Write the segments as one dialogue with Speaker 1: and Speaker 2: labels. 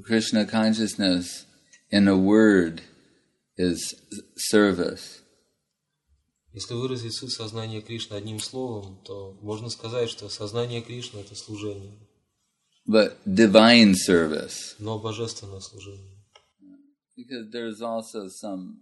Speaker 1: Krishna consciousness in a word is service.
Speaker 2: Если выразить суть сознания Кришны одним словом, то можно сказать, что сознание Кришны – это служение.
Speaker 1: But divine service.
Speaker 2: Но божественное служение.
Speaker 1: Because there's also some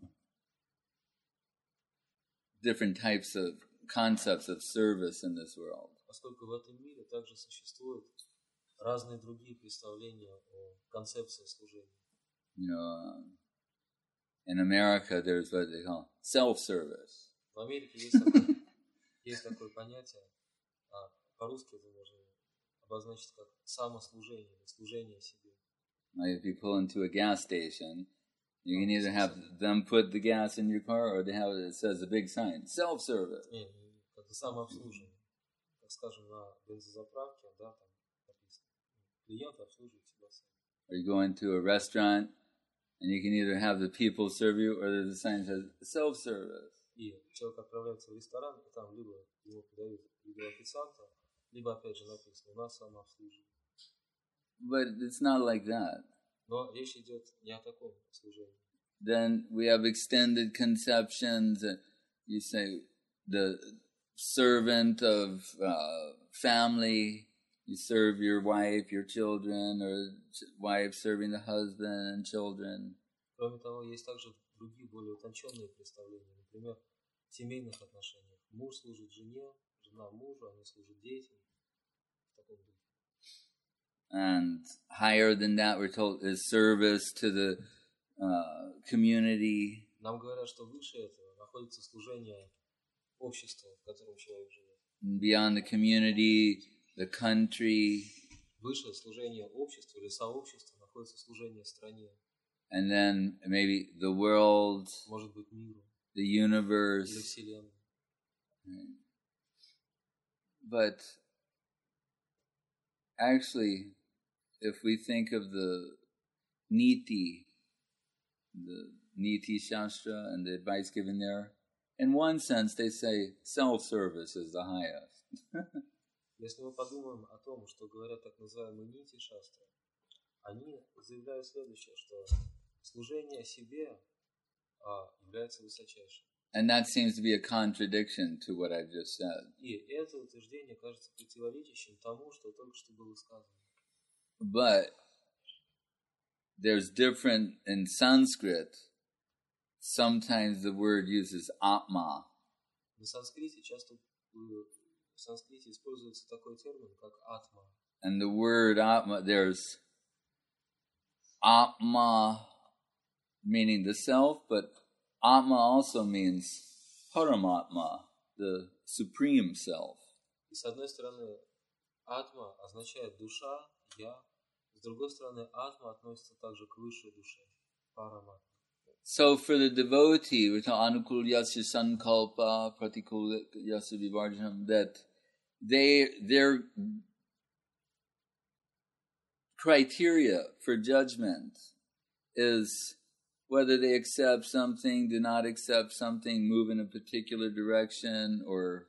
Speaker 1: different types of concepts of service in this world.
Speaker 2: Поскольку в этом мире также существуют разные другие представления о концепции служения.
Speaker 1: You know, in America there's what they call self-service.
Speaker 2: В Америке есть такое понятие, по-русски это можно обозначить как самослужение, служение себе.
Speaker 1: Like if you pull into a gas station, you can either have them put the gas in your car, or they have it says a big sign, self-service.
Speaker 2: Это самообслуживание. Как скажем, на бензозаправке, да, там написано, клиент обслуживает себя сам.
Speaker 1: Or you go into a restaurant, and you can either have the people serve you, or there's a sign that says self-service.
Speaker 2: И человек отправляется в ресторан, и там либо ему подают еду официанта, либо опять же написано, у нас самообслуживание.
Speaker 1: But it's not like that.
Speaker 2: Но речь идет не о таком служении.
Speaker 1: Then we have extended conceptions. You say the servant of family, you serve your wife, your children, or wife serving the husband and children.
Speaker 2: Кроме того, есть также другие более утонченные представления. Например, в семейных отношениях. Муж служит жене, жена мужу, они служат детям. В таком духе.
Speaker 1: And higher than that, we're told, is service to the community.
Speaker 2: Нам говорят, что выше этого находится служение обществу, в котором человек живет.
Speaker 1: Beyond the community, the country.
Speaker 2: Выше служение обществу или сообществу находится служение стране.
Speaker 1: And then maybe the world,
Speaker 2: может быть, миру,
Speaker 1: the universe.
Speaker 2: или вселенной.
Speaker 1: But actually, if we think of the Niti Shastra and the advice given there, in one sense they say self-service is the highest.
Speaker 2: Если мы подумаем о том, что говорят так называемые нити шастры, они заявляют следующее, что служение себе является высочайшим.
Speaker 1: And that seems to be a contradiction to what I've just said.
Speaker 2: И это утверждение кажется противоречащим тому, что только что было сказано.
Speaker 1: But there's different in Sanskrit. Sometimes the word uses Atma.
Speaker 2: На санскрите часто в санскрите используется такой термин, как атма.
Speaker 1: And the word Atma, there's Atma meaning the self, but Atma also means Paramatma, the supreme self.
Speaker 2: И с одной стороны, атма означает душа, я. С другой стороны, атма относится также к высшей душе, параматма.
Speaker 1: So for the devotee, we're talking anukul yasya sankalpa, pratikul yasya vivarjanam, that their criteria for judgment is whether they accept something, do not accept something, move in a particular direction, or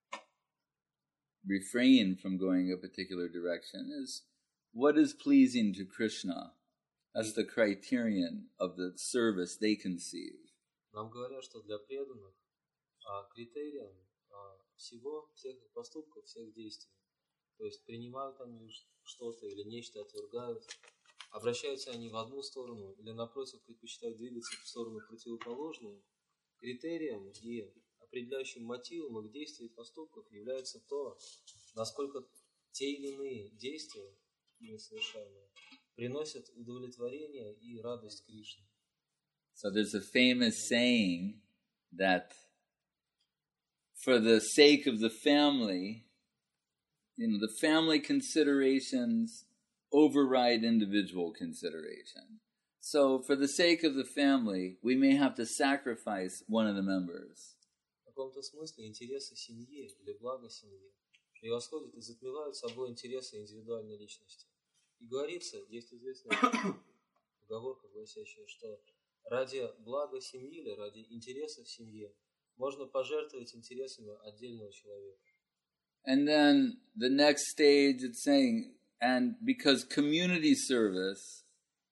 Speaker 1: refrain from going a particular direction, is what is pleasing to Krishna. That's the criterion of the service they conceive.
Speaker 2: Нам говорят, что для преданных критерием всех их поступков, всех действий, то есть принимают они что-то или нечто отвергают, обращаются они в одну сторону или, напротив, предпочитают двигаться в сторону противоположную, критерием и определяющим мотивом их действий и поступков является то, насколько те или иные действия, совершаемые, приносят удовлетворение и радость Кришне.
Speaker 1: So there's a famous saying that for the sake of the family, the family considerations override individual consideration. So for the sake of the family, we may have to sacrifice one of the members.
Speaker 2: В каком-то смысле интересы семьи или благо семьи превосходят и затмевают собой интересы индивидуальной личности. И говорится, есть известная поговорка, гласящая, что ради блага семьи или ради интересов семьи можно пожертвовать интересами отдельного человека.
Speaker 1: And then the next stage it's saying, and because community service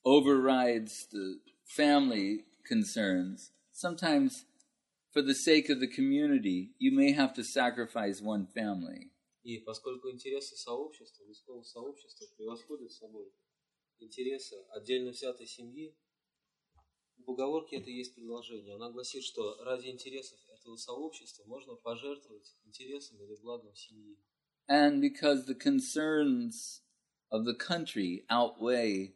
Speaker 1: overrides the family concerns, sometimes for the sake of the community, you may have to sacrifice one family.
Speaker 2: И поскольку интересы сообщества, людского сообщества превосходят собой интересы отдельно взятой семьи, в поговорке это есть предложение. Она гласит, что ради интересов этого сообщества можно пожертвовать интересами или благом семьи.
Speaker 1: And because the concerns of the country outweigh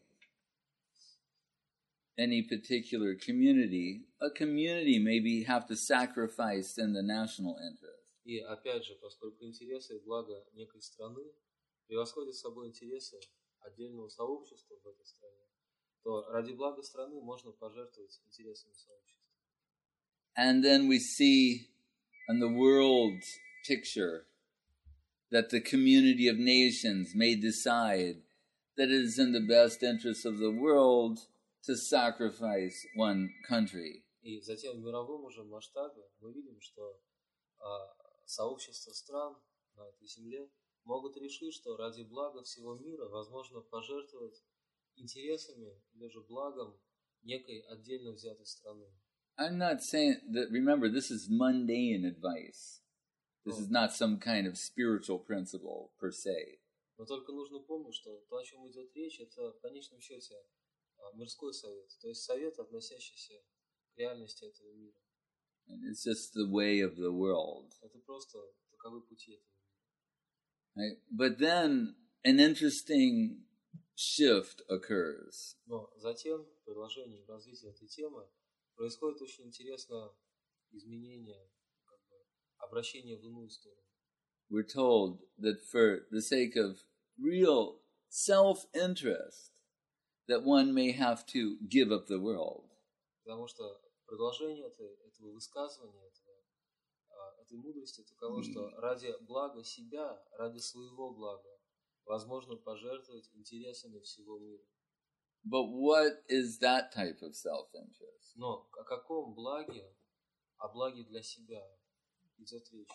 Speaker 1: any particular community, a community maybe have to sacrifice in the national interest.
Speaker 2: И опять же, поскольку интересы и блага некой страны превосходят собой интересы отдельного сообщества в этой стране, то ради блага страны можно пожертвовать интересами сообщества.
Speaker 1: And then we see in the world picture that the community of nations may decide that it is in the best interest of the world to sacrifice one country.
Speaker 2: И затем в мировом уже масштабе мы видим, что сообщества стран на этой земле могут решить, что ради блага всего мира возможно пожертвовать интересами или же благом некой отдельно взятой страны.
Speaker 1: I'm not saying that, remember, this is mundane advice. This is not some kind of spiritual principle per se.
Speaker 2: Но только нужно помнить, что то, о чем идет речь, это в конечном счете мирской совет, то есть совет, относящийся к реальности этого мира.
Speaker 1: And it's just the way of the world.
Speaker 2: Это просто таковы пути этого мира.
Speaker 1: Right? But then an interesting shift occurs.
Speaker 2: Но затем в продолжении развития этой темы происходит очень интересное изменение, обращение в иную сторону.
Speaker 1: We're told that for the sake of real self-interest, that one may have to give up the world.
Speaker 2: Потому что продолжение этого высказывания, этой мудрости таково, что ради блага себя, ради своего блага, возможно пожертвовать интересами всего мира.
Speaker 1: But what is that type of self-interest?
Speaker 2: Но о каком благе, о благе для себя идет речь?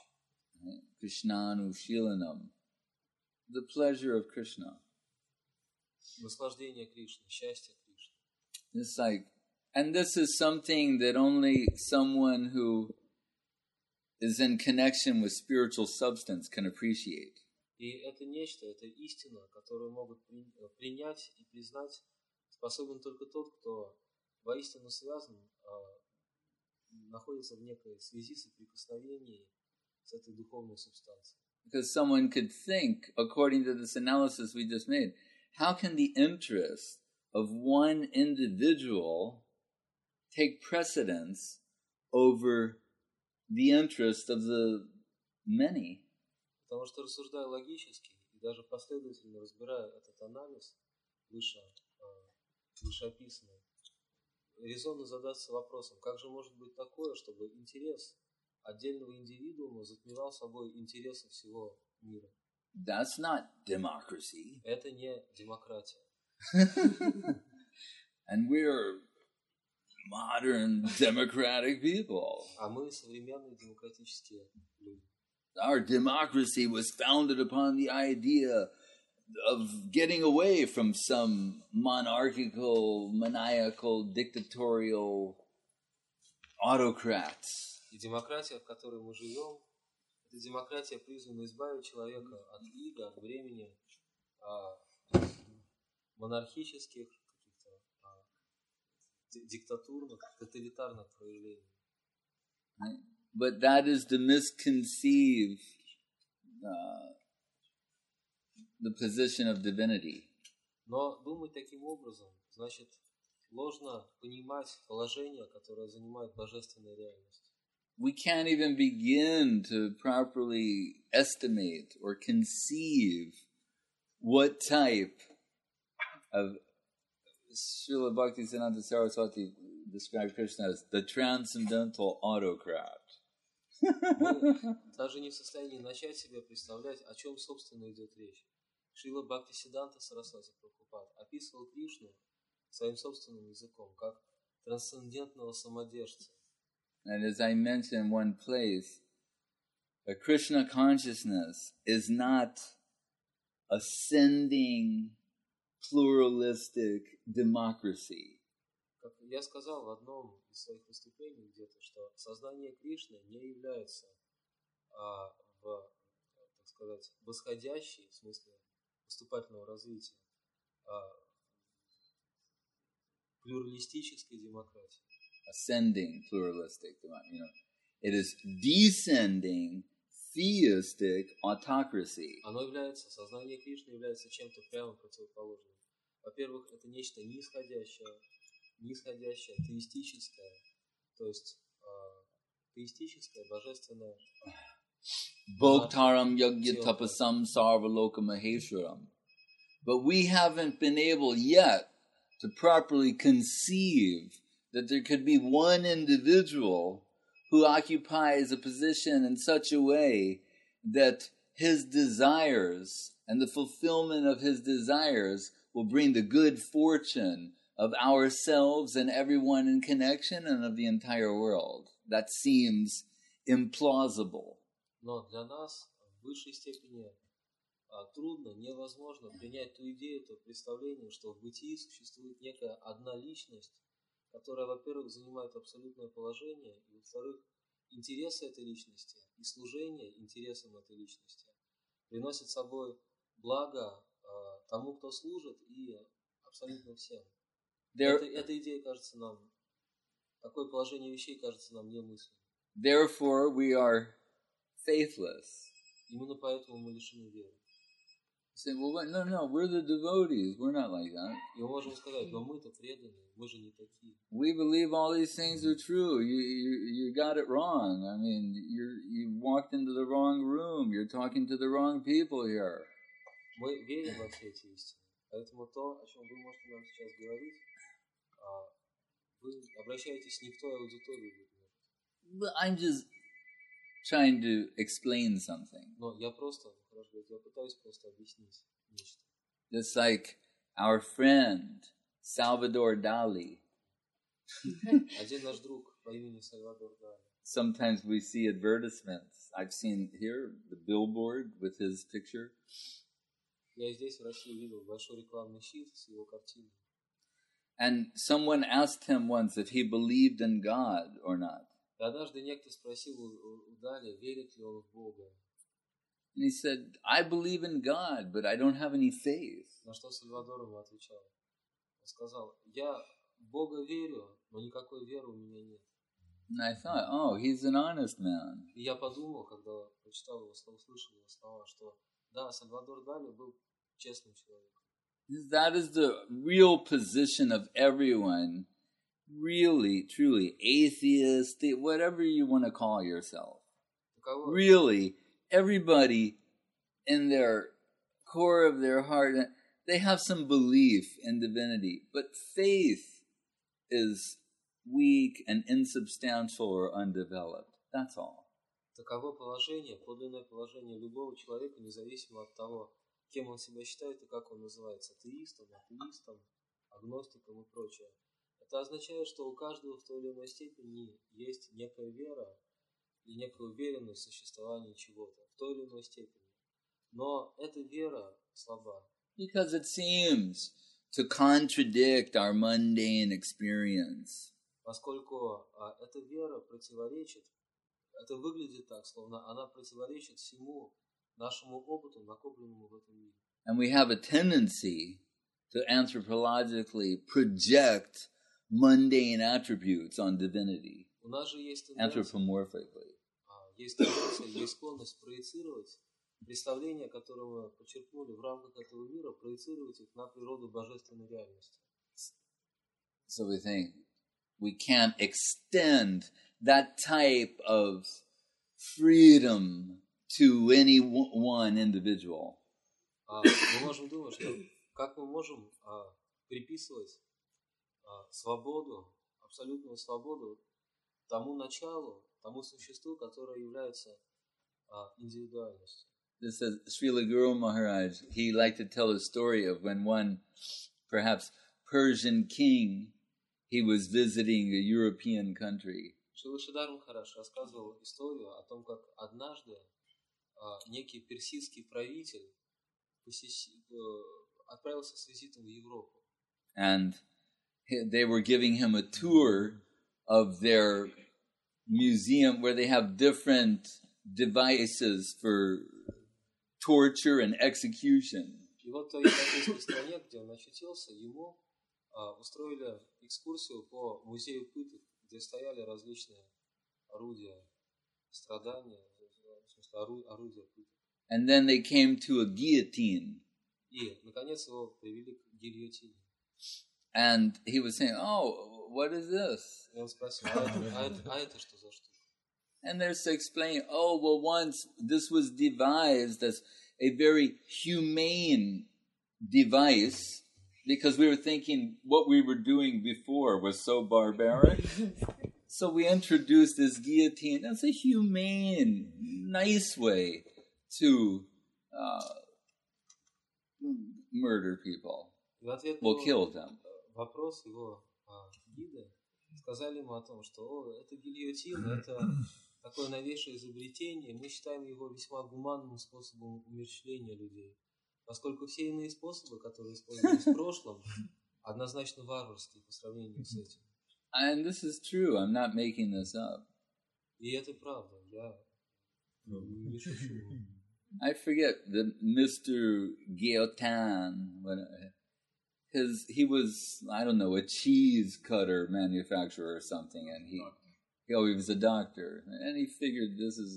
Speaker 1: Krishnanushilanam, the pleasure of Krishna.
Speaker 2: Наслаждение Кришны, счастье Кришны.
Speaker 1: It's like, and this is something that only someone who is in connection with spiritual substance can appreciate.
Speaker 2: И это нечто, это истина, которую могут принять и признать способен только тот, кто воистину связан, находится в некой связи, соприкосновении с этой духовной субстанцией.
Speaker 1: Because someone could think, according to this analysis we just made, how can the interest of one individual take precedence over the interest of the many?
Speaker 2: Потому что, рассуждая логически и даже последовательно разбирая этот анализ, вышеописанный, резонно задаться вопросом, как же может быть такое, чтобы интерес отдельного индивидуума затмевал собой интересы всего мира?
Speaker 1: That's not democracy.
Speaker 2: Это не демократия.
Speaker 1: And we're modern democratic people.
Speaker 2: А мы современные демократические люди.
Speaker 1: Our democracy was founded upon the idea of getting away from some monarchical, maniacal, dictatorial autocrats.
Speaker 2: И демократия, в которой мы живем, это демократия, призвана избавить человека от ига, от времени монархических, каких-то диктатурных, тоталитарных проявлений.
Speaker 1: But that is to misconceive the position of divinity.
Speaker 2: Но думать таким образом значит ложно понимать положение, которое занимает божественная реальность.
Speaker 1: We can't even begin to properly estimate or conceive what type of Srila Bhaktisiddhanta Saraswati described Krishna as the transcendental autocrat.
Speaker 2: Мы даже не в состоянии начать себе представлять, о чем, собственно, идет речь. Шрила Бхактисиддханта Сарасвати Прабхупад описывал Кришну своим собственным языком, как трансцендентного самодержца.
Speaker 1: And as I mentioned in one place, the Krishna consciousness is not ascending pluralistic democracy.
Speaker 2: Как я сказал в одном из своих выступлений где-то, что сознание Кришны не является так сказать, восходящей, в смысле поступательного развития, плюралистической демократии.
Speaker 1: Ascending pluralistic democracy. It is descending theistic autocracy.
Speaker 2: Сознание Кришны является чем-то прямо противоположным. Во-первых, это нечто нисходящее, теистическое, то есть теистическое, божественное.
Speaker 1: Bhoktaram yagya tapasam sarvaloka maheshwaram. But we haven't been able yet to properly conceive that there could be one individual who occupies a position in such a way that his desires and the fulfillment of his desires will bring the good fortune of ourselves and everyone in connection and of the entire world. That seems implausible.
Speaker 2: Но для нас в высшей степени трудно, невозможно принять ту идею, то представление, что в бытии существует некая одна личность, которая, во-первых, занимает абсолютное положение, и, во-вторых, интересы этой личности и служение интересам этой личности приносит с собой благо тому, кто служит, и абсолютно всем. Эта идея кажется нам, такое положение вещей кажется нам немыслимым.
Speaker 1: Therefore, we are faithless.
Speaker 2: Именно поэтому мы лишены веры.
Speaker 1: Say, well, no, we're the devotees. We're not like that.
Speaker 2: И мы можем сказать, но мы-то преданные, мы же не такие.
Speaker 1: We believe all these things are true. You got it wrong. I mean, you walked into the wrong room. You're talking to the wrong people here.
Speaker 2: Мы верим во все эти истины. Поэтому то, о чем вы можете нам сейчас говорить, вы обращаетесь не к той аудитории.
Speaker 1: I'm just trying to explain something.
Speaker 2: Но я пытаюсь просто объяснить нечто.
Speaker 1: Just like our friend Salvador Dali.
Speaker 2: Один наш друг по имени Сальвадор Дали.
Speaker 1: Sometimes we see advertisements. I've seen here the billboard with his picture.
Speaker 2: Я здесь в России видел большой рекламный щит с его картиной.
Speaker 1: And someone asked him once if he believed in God or not.
Speaker 2: И однажды некто спросил у Дали, верит ли он в Бога.
Speaker 1: And he said, I believe in God, but I don't have any faith.
Speaker 2: На что Сальвадор ему отвечал. Он сказал, я в Бога верю, но никакой веры у меня нет.
Speaker 1: And I thought, oh, he's an honest man.
Speaker 2: И я подумал, когда прочитал его слова, услышал его слова, что да, Сальвадор Дали был честным человеком.
Speaker 1: That is the real position of everyone, really, truly, atheist, whatever you want to call yourself. Really, everybody in their core of their heart, they have some belief in divinity, but faith is weak and insubstantial or undeveloped. That's all.
Speaker 2: Таково положение, подлинное положение любого человека, независимо от того, кем он себя считает и как он называется, атеистом, агностиком и прочее. Это означает, что у каждого в той или иной степени есть некая вера и некая уверенность в существовании чего-то, в той или иной степени. Но эта вера слаба.
Speaker 1: Because it seems to contradict our mundane experience.
Speaker 2: Поскольку эта вера противоречит, это выглядит так, словно она противоречит всему нашему опыту, накопленному в этом мире.
Speaker 1: And we have a tendency to anthropologically project mundane attributes on divinity.
Speaker 2: У нас же есть
Speaker 1: anthropomorphically.
Speaker 2: Есть тенденция, есть склонность проецировать представления, которые мы подчеркнули в рамках этого мира, проецировать их на природу божественной реальности.
Speaker 1: So we think we can't extend that type of freedom to any one individual.
Speaker 2: Мы можем думать, что как мы можем приписывать свободу, абсолютную свободу тому началу, тому существу, которое является индивидуальностью.
Speaker 1: This is Srila Guru Maharaj. He liked to tell a story of when one, perhaps Persian king, he was visiting a European country.
Speaker 2: Шрила Шридар Махарадж рассказывал историю о том, как однажды некий персидский правитель отправился с визитом в Европу.
Speaker 1: And they were giving him a tour of their museum where they have different devices for torture and execution.
Speaker 2: И вот в той европейской стране, где он очутился, ему устроили экскурсию по музею пыток, где стояли различные орудия страдания, в смысле орудия пыток.
Speaker 1: And then they came to a guillotine.
Speaker 2: И, наконец, его привели к гильотине.
Speaker 1: And he was saying, "Oh, what is this?"
Speaker 2: И он спросил, а это что за штука?
Speaker 1: And they're explaining, "Oh, well, once this was devised as a very humane device because we were thinking what we were doing before was so barbaric. So we introduced this guillotine as a humane, nice way to murder people. Well, kill them."
Speaker 2: Вопрос его гида сказали ему о том, что это гильотина, это такое новейшее изобретение, мы считаем его весьма гуманным способом умерщвления людей, поскольку все иные способы, которые использовались в прошлом, однозначно варварские по сравнению с этим.
Speaker 1: And this is true. I'm not making this up.
Speaker 2: И это правда. Я не шучу.
Speaker 1: I forget the Mr. Guillotin. He was, I don't know, a cheese cutter manufacturer or something, and he was a doctor, and he figured this is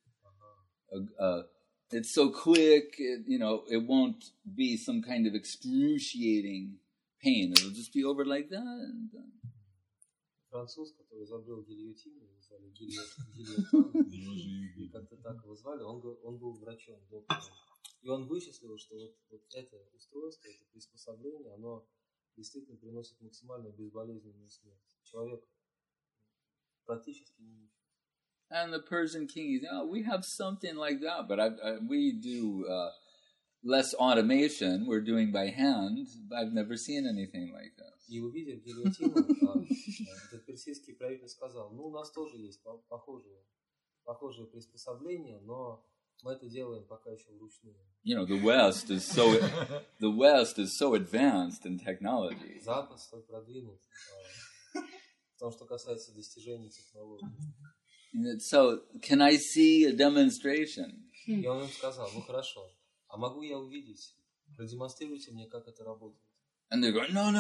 Speaker 1: it's so quick, it won't be some kind of excruciating pain. It'll just be over like that. And
Speaker 2: Француз, который изобрел гильотину, его звали Гильотан, и как-то так его звали, он был врачом, доктором. И он вычислил, что вот это устройство, это приспособление, оно действительно приносит максимально безболезненную смерть. Человек практически не мучается.
Speaker 1: And the Persian king, we have something like that, but we do less automation. We're doing by hand. I've never seen anything like that.
Speaker 2: И увидев гильотину, этот персидский правитель сказал, у нас тоже есть похожие приспособления, но мы это делаем пока еще вручную.
Speaker 1: The West is so advanced in technology.
Speaker 2: Запад столь продвинут в том, что касается достижений технологий.
Speaker 1: So, can I see a demonstration?
Speaker 2: И он им сказал, хорошо, а могу я увидеть? Продемонстрируйте мне, как это работает.
Speaker 1: And they're going, no.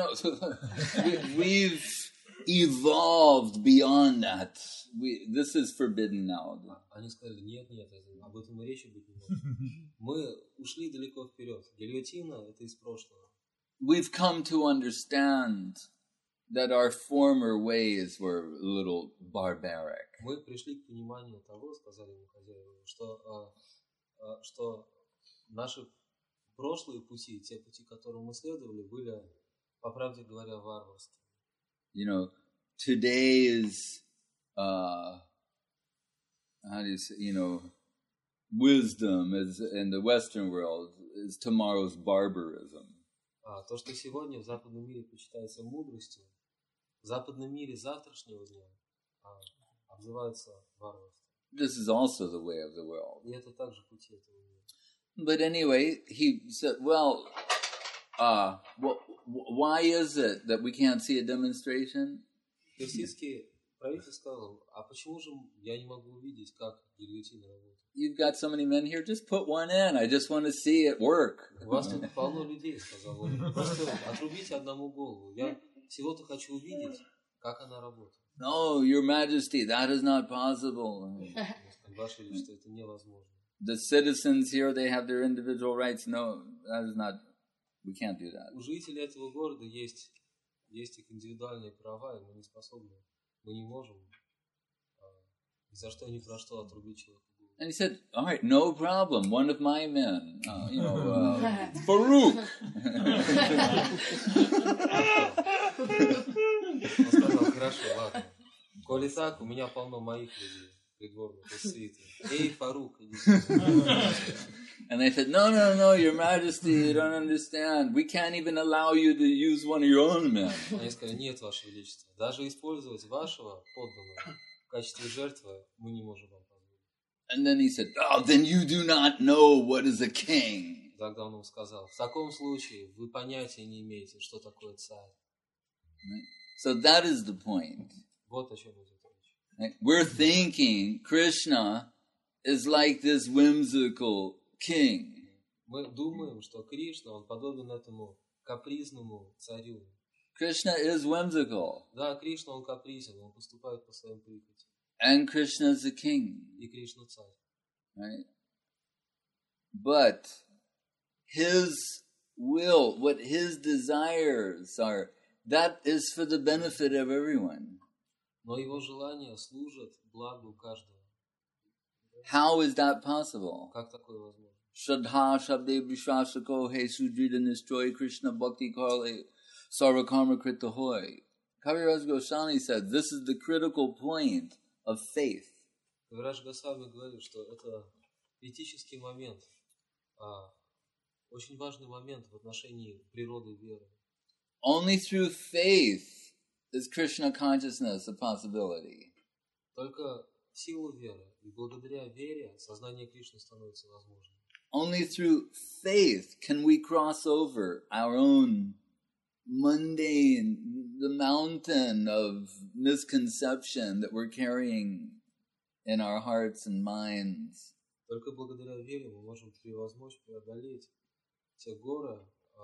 Speaker 1: We've evolved beyond that. This is forbidden now.
Speaker 2: Они сказали, нет, об этом и речи быть не может. Мы ушли далеко вперед. Гильотина — это из прошлого.
Speaker 1: We've come to understand that our former ways were a little barbaric.
Speaker 2: Мы пришли к пониманию того, сказали ему хозяева, что наши прошлые пути, те пути, которым мы следовали, были, по правде говоря, варварскими.
Speaker 1: Today's wisdom is in the Western world is tomorrow's barbarism.
Speaker 2: То, что сегодня в западном мире почитается мудростью, в западном мире завтрашнего дня обзывается варварством.
Speaker 1: This is also the way of the world.
Speaker 2: И это также пути этого мира.
Speaker 1: But anyway, he said, why is it that we can't see a demonstration?
Speaker 2: Персидский правитель сказал, а почему же я не могу увидеть, как гильотина работает?
Speaker 1: You've got so many men here, just put one in. I just want to see it work.
Speaker 2: У вас тут полно людей, сказал он. Просто отрубите одному голову. Я всего-то хочу увидеть, как она работает.
Speaker 1: No, Your Majesty, that is not possible.
Speaker 2: Ваше Величество, это невозможно.
Speaker 1: The citizens here, they have their individual rights. No, that is not, we can't do that.
Speaker 2: У жителей этого города есть их индивидуальные права, и мы не можем ни за что, ни про что отрубить человека.
Speaker 1: And he said, all right, no problem. One of my men, Farouk.
Speaker 2: Он сказал, хорошо, ладно. Коли так, у меня полно моих людей, придворных, из свиты. Эй, Фарук, иди сюда.
Speaker 1: And they said, no, Your Majesty, you don't understand. We can't even allow you to use one of your own men.
Speaker 2: Они сказали, нет, Ваше Величество, даже использовать вашего подданного в качестве жертвы мы не можем вам позволить.
Speaker 1: And then he said, then you do not know what is a king.
Speaker 2: Тогда он им сказал: в таком случае вы понятия не имеете, что такое царь.
Speaker 1: Right? So that is the point.
Speaker 2: Вот о чем идет речь.
Speaker 1: Right? We're thinking Krishna is like this whimsical king.
Speaker 2: Мы думаем, что Кришна, он подобен этому капризному царю.
Speaker 1: Krishna is whimsical.
Speaker 2: Да, Кришна, он капризен, он поступает по своим прихотям.
Speaker 1: And Krishna is the king.
Speaker 2: И Кришна царь.
Speaker 1: Right? But his will, what his desires are, that is for the benefit of everyone.
Speaker 2: Но его желания служат благу каждого.
Speaker 1: How is that possible?
Speaker 2: Как такое возможно?
Speaker 1: Shraddha Shabde Vishwasako He Sudrida Nistroy Krishna Bhakti Karle Sarva Karma Krita Hoy. Kaviraj Goswami said this is the critical point of faith.
Speaker 2: Кавирадж Госвами говорит, что это критический момент, очень важный момент в отношении природы веры.
Speaker 1: Only through faith is Krishna consciousness a possibility.
Speaker 2: Только в силу веры и благодаря вере сознание Кришны становится возможным.
Speaker 1: Only through faith can we cross over our own mundane, the mountain of misconception that we're carrying in our hearts and minds.
Speaker 2: Только благодаря вере мы можем преодолеть те горы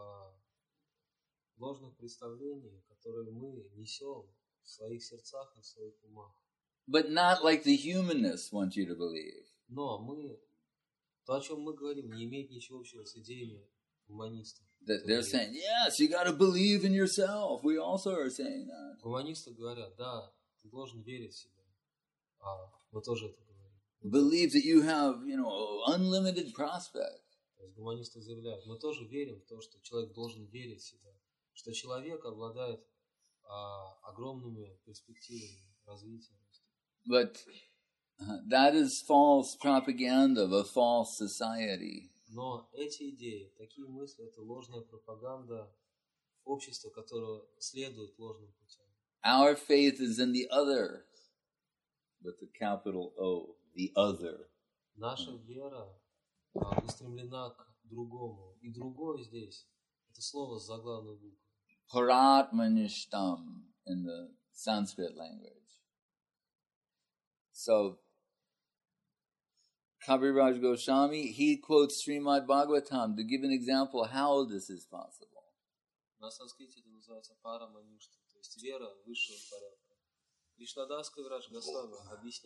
Speaker 2: ложных представлений, которые мы несем в своих сердцах и в своих умах.
Speaker 1: But not like the humanists want you to believe.
Speaker 2: Но то, о чем мы говорим, не имеет ничего общего с идеями гуманистов.
Speaker 1: They're saying, yes, you got to believe in yourself. We also are saying that.
Speaker 2: Гуманисты говорят, да, ты должен верить в себя. Мы тоже это говорим.
Speaker 1: Believe that you have, unlimited prospect.
Speaker 2: То есть гуманисты заявляют, мы тоже верим в то, что человек должен верить в себя, что человек обладает огромными перспективами развития.
Speaker 1: But that is false propaganda of a false society.
Speaker 2: Но эти идеи, такие мысли, это ложная пропаганда общества, которое следует ложным путям.
Speaker 1: Our faith is in the other, with the capital O, the other.
Speaker 2: Наша вера устремлена к другому. И другое здесь, это слово с заглавной буквы.
Speaker 1: Paratmanishtam in the Sanskrit language. So, Kaviraj Goswami, he quotes Srimad Bhagavatam to give an example how this is possible.
Speaker 2: На санскрите это называется параманишта, то есть вера высшего порядка. Кришнадас Кавирадж Госвами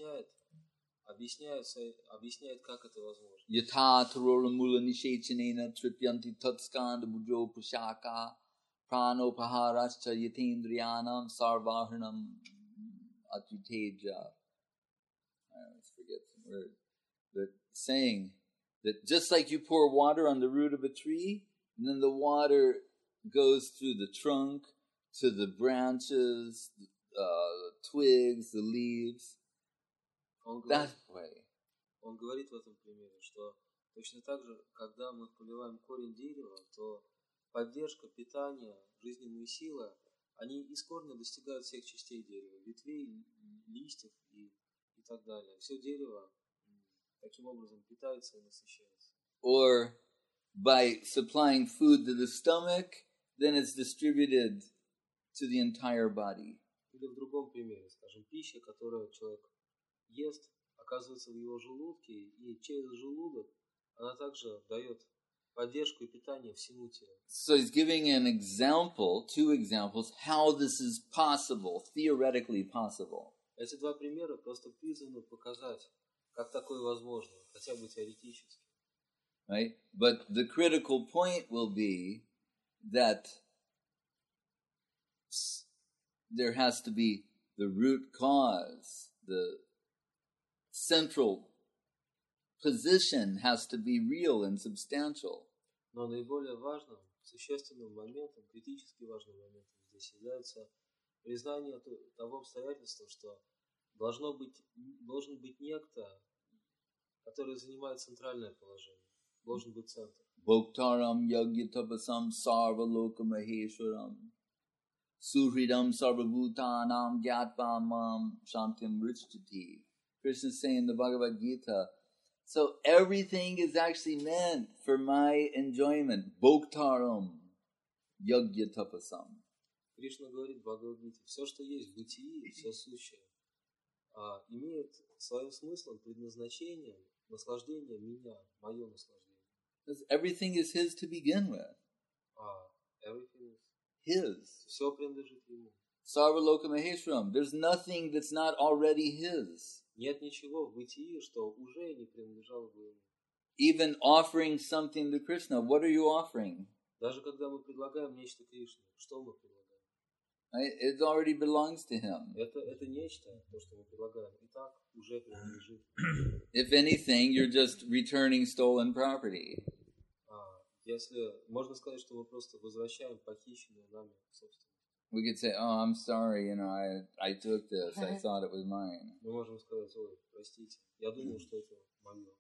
Speaker 2: объясняет, как это возможно.
Speaker 1: Yatha tarora mula nishechanena tripyanti tatskanda bujo pushaka prano paharascha yatendriyanam sarvahanam atuteja. I always forget some word. But saying that just like you pour water on the root of a tree, and then the water goes through the trunk to the branches, the twigs, the leaves, that way.
Speaker 2: Он говорит в этом примере, что точно так же, когда мы поливаем корень дерева, то поддержка, питание, жизненные силы, они из корня достигают всех частей дерева, ветвей, листьев и так далее. Все дерево таким образом питается и насыщается.
Speaker 1: Or by supplying food to the stomach, then it's distributed to the entire body.
Speaker 2: Или в другом примере, скажем, пища, которую человек ест, оказывается в его желудке, и через желудок она также дает поддержку и питание всему телу.
Speaker 1: So he's giving an example, two examples, how this is possible, theoretically possible.
Speaker 2: Эти два примера просто призваны показать, как такое возможно, хотя бы теоретически.
Speaker 1: Right? But the critical point will be that there has to be the root cause, the central position has to be real and substantial.
Speaker 2: Но наиболее важным, существенным моментом, критически важным моментом здесь является признание того обстоятельства, что должен быть некто, который занимает центральное положение, должен быть центр.
Speaker 1: Bhoktaram yagyatapasam sarvaloka maheshwaram suhridam sarvabhutanam gyatva mam shantim richati. Krishna is saying in the Bhagavad Gita, So everything is actually meant for my enjoyment. Bhoktaram yagya tapasam.
Speaker 2: Кришна говорит в Бхагавад-гите, все, что есть в бытии, все сущее, имеет своим смыслом, предназначением, наслаждением меня, мое наслаждение.
Speaker 1: Because everything is his to begin with.
Speaker 2: Everything is
Speaker 1: His.
Speaker 2: все принадлежит ему.
Speaker 1: Sarvaloka Maheshwaram. There's nothing that's not already his.
Speaker 2: Нет ничего в бытии, что уже не принадлежало бы ему.
Speaker 1: Even offering something to Krishna, what are you offering?
Speaker 2: Даже когда мы предлагаем нечто Кришне, что мы предлагаем?
Speaker 1: It already belongs to him.
Speaker 2: Это нечто, то, что мы предлагаем, и так уже принадлежит.
Speaker 1: If anything, you're just returning stolen property.
Speaker 2: Если можно сказать, что мы просто возвращаем похищенную нами собственность.
Speaker 1: We could say, "Oh, I'm sorry, I took this. I thought it was mine."
Speaker 2: Мы можем сказать, ой, простите, я думал, что это мое.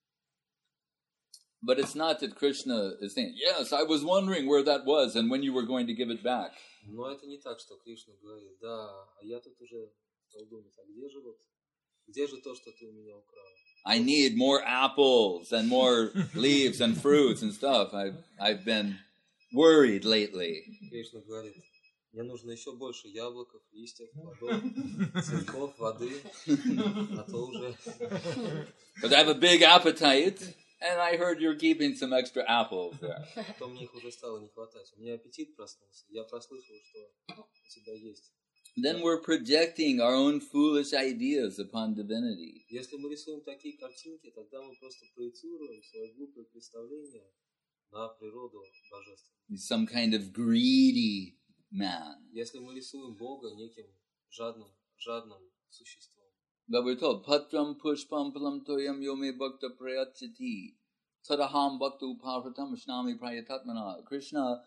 Speaker 1: But it's not that Krishna is saying, "Yes, I was wondering where that was and when you were going to give it back."
Speaker 2: Но это не так, что Кришна говорит, да, а я тут уже стал думать, а где же то, что ты у меня украл?
Speaker 1: I need more apples and more leaves and fruits and stuff. I've been worried lately.
Speaker 2: Кришна говорит, мне нужно еще больше яблоков, листьев, плодов, цветков, воды, а то уже...
Speaker 1: But I have a big appetite, and I heard you're keeping some extra apples there.
Speaker 2: А то мне их уже стало не хватать. У меня аппетит проснулся, я прослышал, что у тебя есть.
Speaker 1: Then we're projecting our own foolish ideas upon divinity.
Speaker 2: Если мы рисуем такие картинки, тогда мы просто проецируем свои глупые представления на природу божественную.
Speaker 1: He's some kind of greedy man.
Speaker 2: Если мы рисуем Бога неким жадным существом.
Speaker 1: But we're told, Patram pushpam palam toyam yome bhakta prayachati tadaham bhakta uparvatam shnami prayatatmana. Krishna,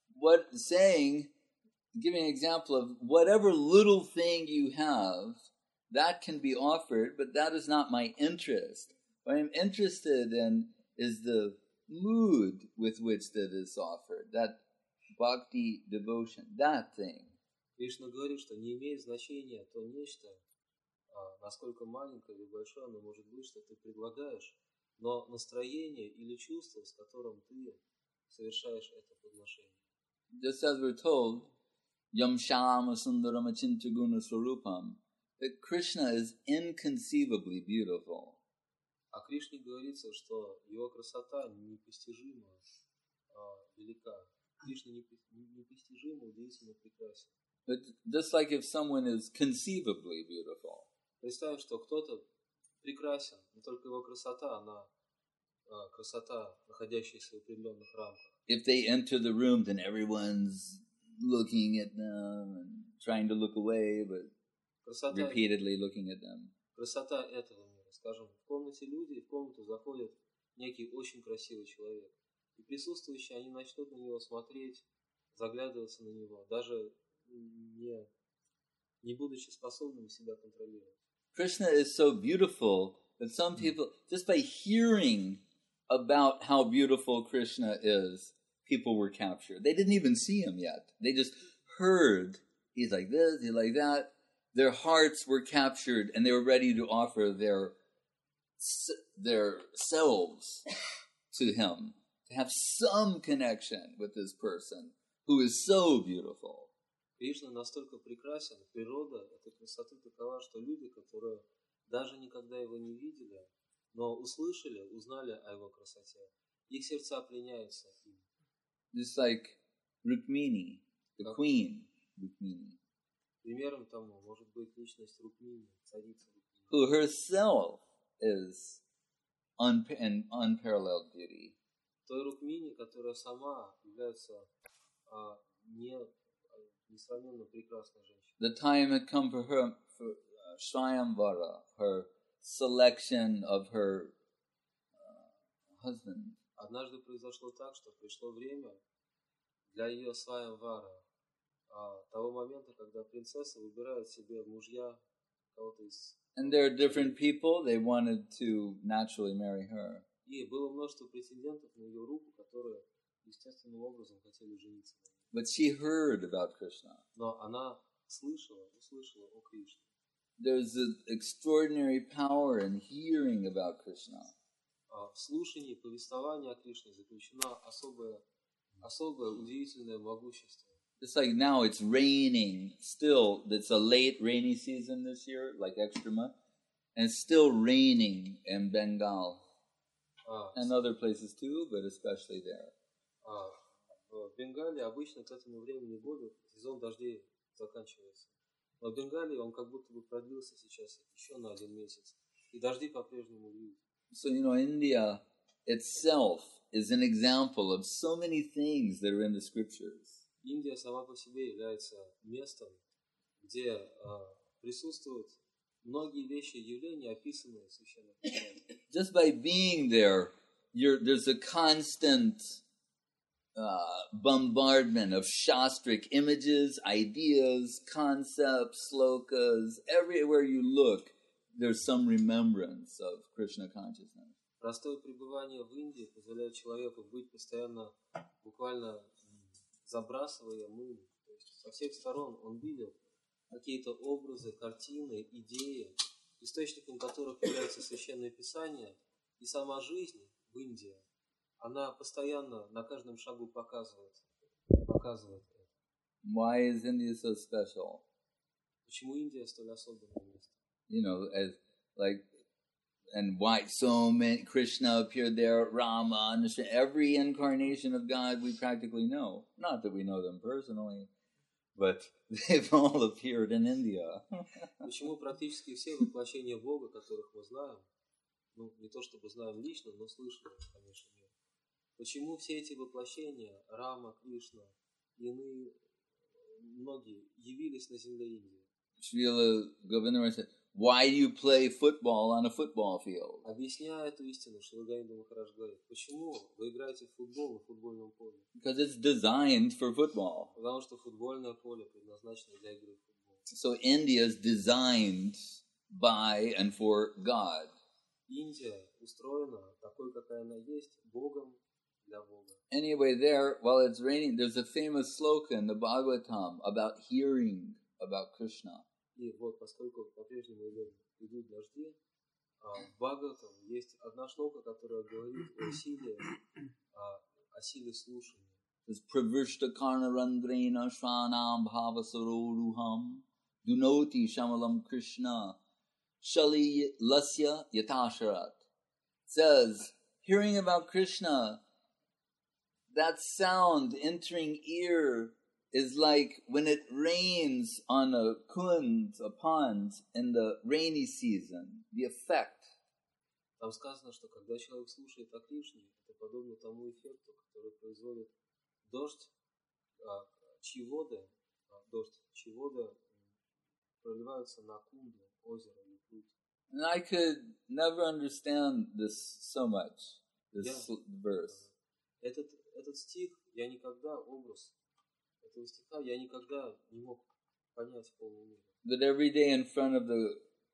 Speaker 1: giving an example of whatever little thing you have, that can be offered, but that is not my interest. What I'm interested in is the mood with which that is offered, that bhakti devotion, that thing.
Speaker 2: Кришна говорит, что не имеет значения то нечто, насколько маленькое или большое оно может быть, что ты предлагаешь, но настроение или чувство, с которым ты совершаешь это подношение.
Speaker 1: Just as we're told, Yam Shama Sundaram Achintaguna Swarupam, that Krishna is inconceivably beautiful.
Speaker 2: О Кришне говорится, что его красота непостижимо велика. Кришна непостижимо, удивительно прекрасен.
Speaker 1: But just like if someone is conceivably beautiful.
Speaker 2: Представим, что кто-то прекрасен, но только его красота, она красота, находящаяся в определенных рамках.
Speaker 1: If they enter the room, then everyone's looking at them and trying to look away, but repeatedly looking at them.
Speaker 2: Красота этого мира. Скажем, в комнате люди, и в комнату заходит некий очень красивый человек. И присутствующие, они начнут на него смотреть, заглядываться на него, даже не будучи способными себя контролировать.
Speaker 1: Krishna is so beautiful that some people, just by hearing about how beautiful Krishna is, people were captured. They didn't even see him yet. They just heard, he's like this, he's like that. Their hearts were captured and they were ready to offer their selves to him, to have some connection with this person who is so beautiful.
Speaker 2: Кришна настолько прекрасен, природа этой красоты такова, что люди, которые даже никогда его не видели, но услышали, узнали о его красоте, их сердца пленяются им.
Speaker 1: Just like Rukmini, the queen Rukmini.
Speaker 2: Примером тому может быть личность Рукмини, царица Рукмини.
Speaker 1: Who herself is an unparalleled beauty.
Speaker 2: Той Рукмини, которая сама является несравненно прекрасной женщиной.
Speaker 1: The time had come for her, for Swayamvara, her selection of her husband.
Speaker 2: Однажды произошло так, что пришло время для ее Сваямвара, того момента, когда принцесса выбирает себе мужья кого-то из...
Speaker 1: And there are different people, they wanted to naturally marry her.
Speaker 2: И было множество претендентов на ее руку, которые естественным образом хотели жениться.
Speaker 1: But she heard about Krishna.
Speaker 2: Но она услышала о Кришне.
Speaker 1: There's an extraordinary power in hearing about Krishna.
Speaker 2: в слушании повествования о Кришне заключено особое удивительное могущество.
Speaker 1: It's like now it's raining. Still, it's a late rainy season this year, like Extrema, and it's still raining in Bengal and other places too, but especially there.
Speaker 2: В Бенгалии обычно к этому времени года сезон дождей заканчивается. Но в Бенгалии он как будто бы продлился сейчас еще на 1 месяц. И дожди по-прежнему льют.
Speaker 1: So, India itself is an example of so many things that are in the scriptures.
Speaker 2: Индия сама по себе является местом, где присутствуют многие вещи и явления, описанные в Священном Писании.
Speaker 1: Just by being there, there's a constant bombardment of shastric images, ideas, concepts, slokas. Everywhere you look, there's some remembrance of Krishna consciousness.
Speaker 2: Простое пребывание в Индии позволяет человеку быть постоянно, буквально забрасываемым. То есть со всех сторон он видел какие-то образы, картины, идеи, источником которых является Священное Писание, и сама жизнь в Индии, она постоянно на каждом шагу показывает это.
Speaker 1: Why is India so special?
Speaker 2: Почему Индия столь особенное место?
Speaker 1: And why so many Krishna appeared there, Rama, every incarnation of God we practically know. Not that we know them personally, but they've all appeared in India.
Speaker 2: Почему практически все воплощения Бога, которых мы знаем, не то чтобы знаем лично, но слышали, конечно, нет. Почему все эти воплощения, Рама, Кришна, иные, многие, явились на земле Индии?
Speaker 1: Srila Govindaraja said, why do you play football on a football field?
Speaker 2: Объясняя эту истину, Шрила Говинда Махарадж говорит, почему вы играете в футбол на футбольном поле?
Speaker 1: Because it's designed for football.
Speaker 2: Потому что футбольное поле предназначено для игры в футбол.
Speaker 1: So India is designed by and for God.
Speaker 2: Индия устроена такой, какая она есть, Богом для Бога.
Speaker 1: Anyway, there, while it's raining, there's a famous sloka in the Bhagavatam about hearing about Krishna.
Speaker 2: И вот, поскольку по-прежнему идут дожди, в Бхагаватам есть одна шлока, которая говорит о силе слушания.
Speaker 1: Pravishta karnarandrana shranam bhavasaroruham dunoti shamalam Krishna shali lasya yatasharat. Says, hearing about Krishna, that sound entering ear is like when it rains on a pond in the rainy season, the effect.
Speaker 2: Там сказано, что когда человек слушает о Кришне, это подобно тому эффекту, который производит дождь, чьи воды проливаются на кунду, озеро или пруд.
Speaker 1: And I could never understand this so much, this verse.
Speaker 2: Этот стих, образ этого стиха я никогда не мог понять в полной мере.
Speaker 1: That every day in front of the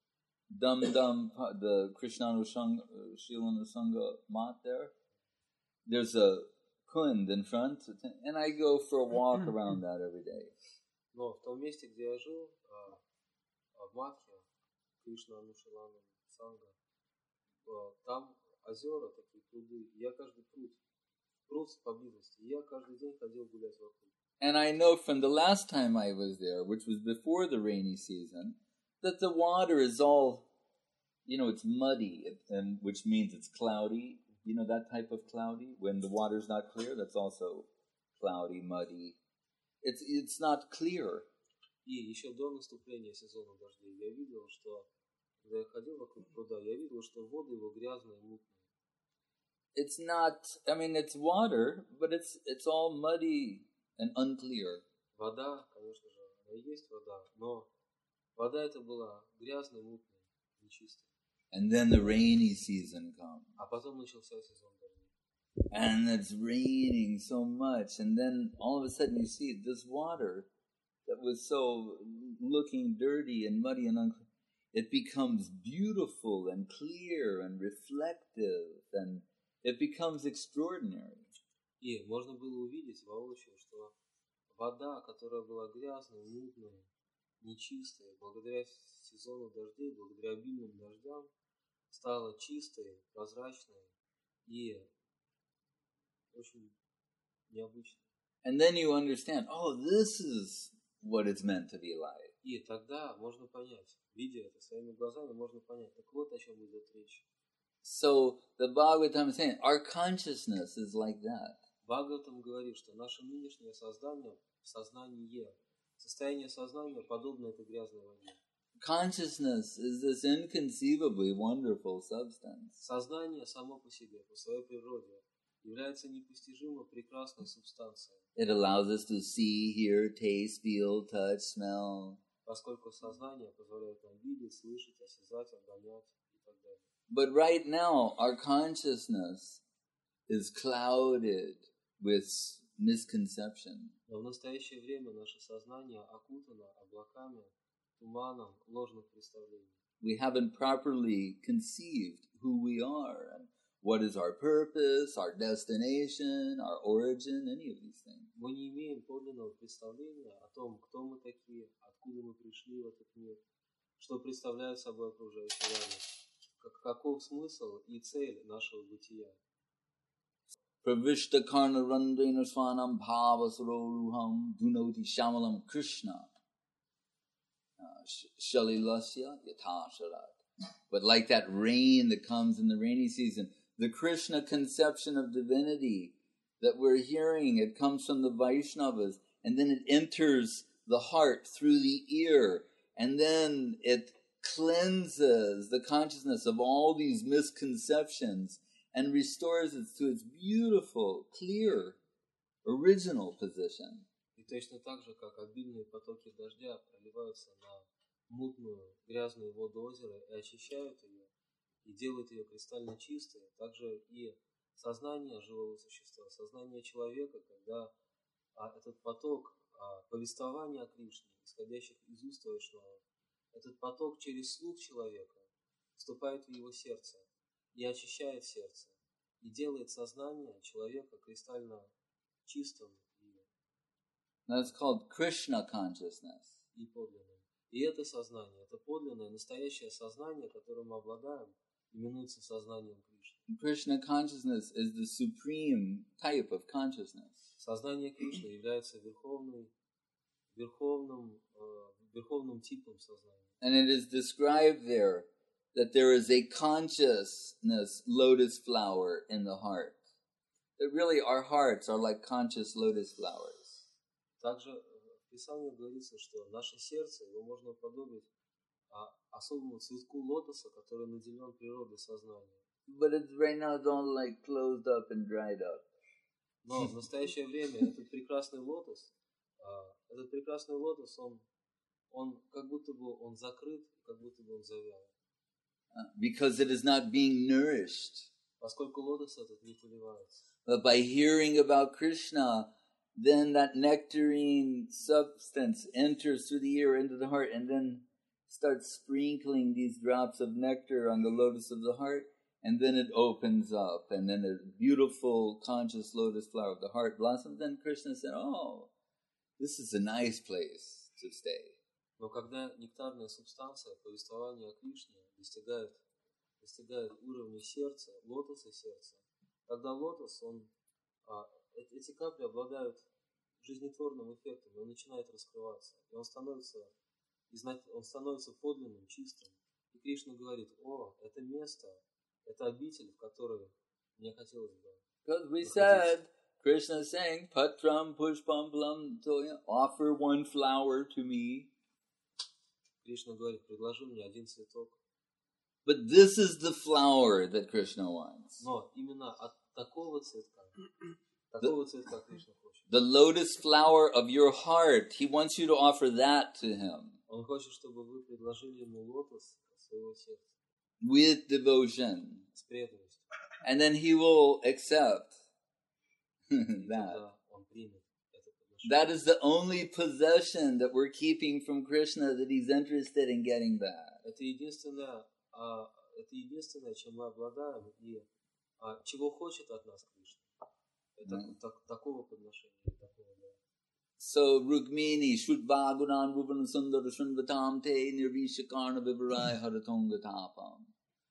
Speaker 1: the Krishnanusanga mat there's a kund in front, and I go for a walk around that every day.
Speaker 2: Но в том месте, где я жил, в Матхе, Кришна-Анушилана Санга, там озера, такие пруды, я каждый пруд поблизости, я каждый день ходил гулять вокруг.
Speaker 1: And I know from the last time I was there, which was before the rainy season, that the water is all, it's muddy, and which means it's cloudy. That type of cloudy? When the water's not clear, that's also cloudy, muddy. It's not clear.
Speaker 2: И еще до наступления сезона дождей я видел, что, когда я ходил вокруг пруда, я видел, что воды его грязные, мутные.
Speaker 1: It's not, it's water, but it's all muddy and unclear.
Speaker 2: Вода, конечно же, она и есть вода, но вода эта была грязной, мутной, нечистой.
Speaker 1: And then the rainy season comes.
Speaker 2: А потом начался сезон дождей.
Speaker 1: And it's raining so much, and then all of a sudden you see this water that was so looking dirty and muddy and unclear, it becomes beautiful and clear and reflective, and it becomes extraordinary.
Speaker 2: И можно было увидеть воочию, что вода, которая была грязной, мутной, нечистой, благодаря сезону дождей, благодаря обильным дождям, стала чистой, прозрачной И очень необычно.
Speaker 1: And then you understand, oh, this is what it's meant to be like.
Speaker 2: И тогда можно понять, видя это своими глазами, можно понять, так вот о чем идет речь.
Speaker 1: So the Bhagavatam is saying, our consciousness is like that.
Speaker 2: Бхагаватам говорит, что наше нынешнее состояние сознания подобно этой грязной воде.
Speaker 1: Consciousness is this inconceivably wonderful substance.
Speaker 2: Сознание само по себе, по своей природе, является непостижимо прекрасной субстанцией.
Speaker 1: It allows us to see, hear, taste, feel, touch, smell.
Speaker 2: Поскольку сознание позволяет нам видеть, слышать, осязать, обонять и так далее.
Speaker 1: But right now, our consciousness is clouded with misconception.
Speaker 2: Но в настоящее время наше сознание окутано облаками, туманом ложных представлений.
Speaker 1: We haven't properly conceived who we are and what is our purpose, our destination, our origin, any of these things.
Speaker 2: Мы не имеем подлинного представления о том, кто мы такие, откуда мы пришли в этот мир, что представляет собой окружающая реальность, каков смысл и цель нашего бытия.
Speaker 1: Pravishta karna randena swanam bhavasroruham dunoti shamalam Krishna shalilasya yatasharat. But like that rain that comes in the rainy season, the Krishna conception of divinity that we're hearing, it comes from the Vaishnavas, and then it enters the heart through the ear, and then it cleanses the consciousness of all these misconceptions and restores it to its beautiful, clear, original position.
Speaker 2: И точно так же, как обильные потоки дождя проливаются на мутную, грязную воду озера и очищают ее, и делают ее кристально чистой, также и сознание живого существа, сознание человека, когда этот поток повествования о Кришне, исходящих из уст Вайшнава, этот поток через слух человека вступает в его сердце и очищает сердце, и делает сознание человека кристально чистым
Speaker 1: That's called Krishna consciousness.
Speaker 2: и подлинным. И это сознание, это подлинное, настоящее сознание, которым мы обладаем, именуется сознанием Кришны.
Speaker 1: Krishna consciousness is the supreme type of consciousness.
Speaker 2: Сознание Кришны является верховным типом сознания.
Speaker 1: And it is described there that there is a consciousness lotus flower in the heart. That really our hearts are like conscious lotus flowers.
Speaker 2: Также в Писании говорится, что наше сердце, его можно уподобить особому цветку лотоса, который наделен природой сознания.
Speaker 1: But it's right now it's all like closed up and dried up.
Speaker 2: Но в настоящее время этот прекрасный лотос, он как будто бы он закрыт, как будто бы он завял.
Speaker 1: Because it is not being nourished.
Speaker 2: Поскольку лотос этот не поливается.
Speaker 1: But by hearing about Krishna, then that nectarine substance enters through the ear into the heart and then starts sprinkling these drops of nectar on the lotus of the heart, and then it opens up, and then a beautiful conscious lotus flower of the heart blossoms. Then Krishna said, oh, this is a nice place to stay.
Speaker 2: Но когда нектарная субстанция повествования о Кришне достигает уровня сердца, лотоса сердца, тогда лотос, эти капли обладают жизнетворным эффектом, и он начинает раскрываться, и он становится подлинным, чистым. И Кришна говорит: о, это место, это обитель, в которой мне хотелось бы.
Speaker 1: Because we said, Krishna is saying, Patram Pushpam Plam Toya, offer one flower to me.
Speaker 2: Кришна говорит: предложи мне один цветок.
Speaker 1: But this is the flower that Krishna wants.
Speaker 2: Но именно от такого цветка Кришна хочет.
Speaker 1: The lotus flower of your heart, he wants you to offer that to him.
Speaker 2: Он хочет, чтобы вы предложили ему лотос своего сердца.
Speaker 1: With devotion.
Speaker 2: С преданностью.
Speaker 1: And then he will accept that.
Speaker 2: Он примет это подношение.
Speaker 1: That is the only possession that we're keeping from Krishna that he's interested in getting back.
Speaker 2: Это единственное, чем мы обладаем и чего хочет от нас Кришна. Это такого подношения, такого дара.
Speaker 1: So Rukmini Shudva Gunan Rupan Sundara Shunvatam Te Nirvishakarna Vivarai Haratonga Tapam.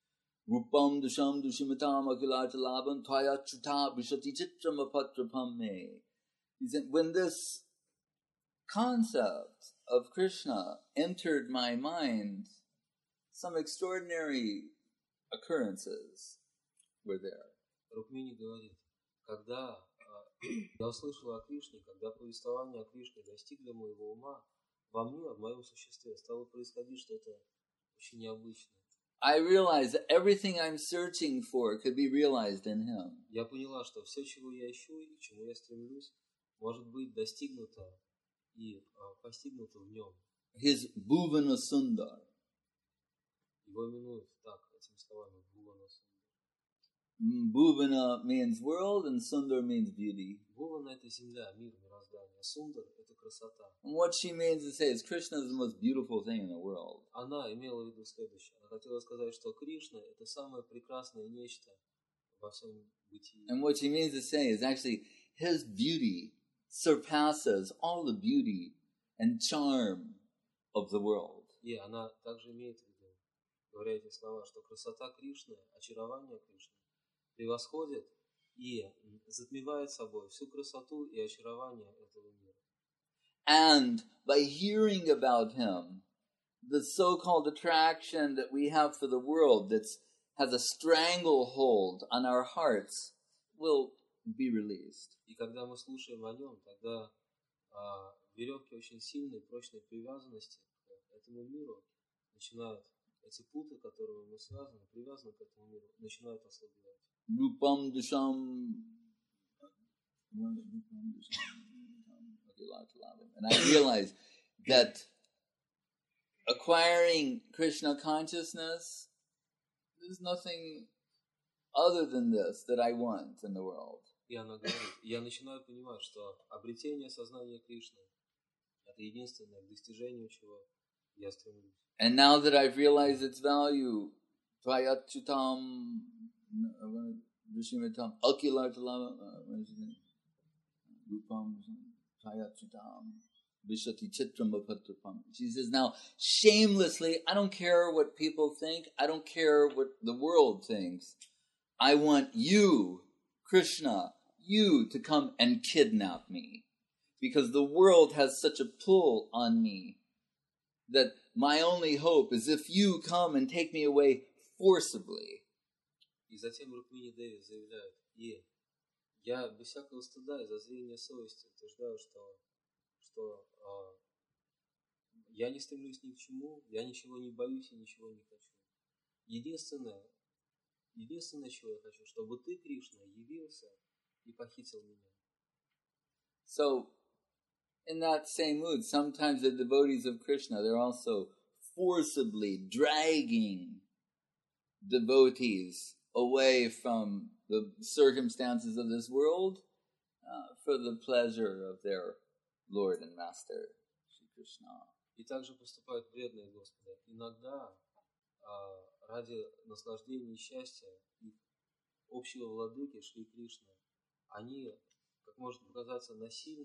Speaker 1: Rupam dusham dushimatam akilatalabam tvaya chuta vishati chitramapatrapam me. He said, when this concept of Krishna entered my mind, some extraordinary occurrences were there.
Speaker 2: Рукмини говорит, когда я услышал о Кришне, когда повествования о Кришне достигли моего ума, во мне, в моем существе стало происходить что-то очень необычное.
Speaker 1: I realized that everything I'm searching for could be realized in him.
Speaker 2: Я поняла, что все, чего я ищу и к чему я стремлюсь, может быть достигнуто и постигнуто в нем.
Speaker 1: His Bhuvana Sundar.
Speaker 2: Его именуют так, этими словами, Бхувана Сундар.
Speaker 1: Bhuvana means world and Sundar means beauty.
Speaker 2: Бхувана — это земля, мир, мироздание. Сундар — это красота.
Speaker 1: And what she means to say is Krishna is the most beautiful thing in the world.
Speaker 2: Она имела в виду следующее. Она хотела сказать, что Кришна — это самое прекрасное нечто во всем бытии.
Speaker 1: And what she means to say is actually his beauty surpasses all the beauty and charm of the world.
Speaker 2: И она также имеет в виду, говоря эти слова, что красота Кришны, очарование Кришны превосходит и затмевает собой всю красоту и очарование этого мира.
Speaker 1: And by hearing about him, the so-called attraction that we have for the world that has a stranglehold on our hearts will be released.
Speaker 2: И когда мы слушаем о нем, тогда веревки очень сильной, прочной привязанности к этому миру начинают, эти путы, которыми мы связаны, привязаны к этому миру, начинают ослабевать.
Speaker 1: Rupam dusham. And I realized that acquiring Krishna consciousness, there's nothing other than this that I want in the world.
Speaker 2: И она говорит, я начинаю понимать, что обретение сознания Кришны — это единственное, к достижению чего я стремлюсь.
Speaker 1: And now that I've realized its value, Tvayachutam Vishimatam Akilartalam Rupam Tvayachutam Vishati Chitramapatrapam. She says, now, shamelessly, I don't care what people think, I don't care what the world thinks. I want you, Krishna, you to come and kidnap me. Because the world has such a pull on me that my only hope is if you come and take me away forcibly.
Speaker 2: И затем Рукмини Деви заявляет, и я без всякого стыда и зазрения совести утверждаю, что я не стремлюсь ни к чему, я ничего не боюсь и ничего не хочу. Единственное, чего я хочу, чтобы ты, Кришна, явился и похитил меня.
Speaker 1: So, in that same mood, sometimes the devotees of Krishna, they're also forcibly dragging devotees away from the circumstances of this world for the pleasure of their Lord and Master, Shri Krishna.
Speaker 2: И также поступают преданные Господа. Иногда ради наслаждения и счастья их общего владыки Шри Кришны, они, как может показаться,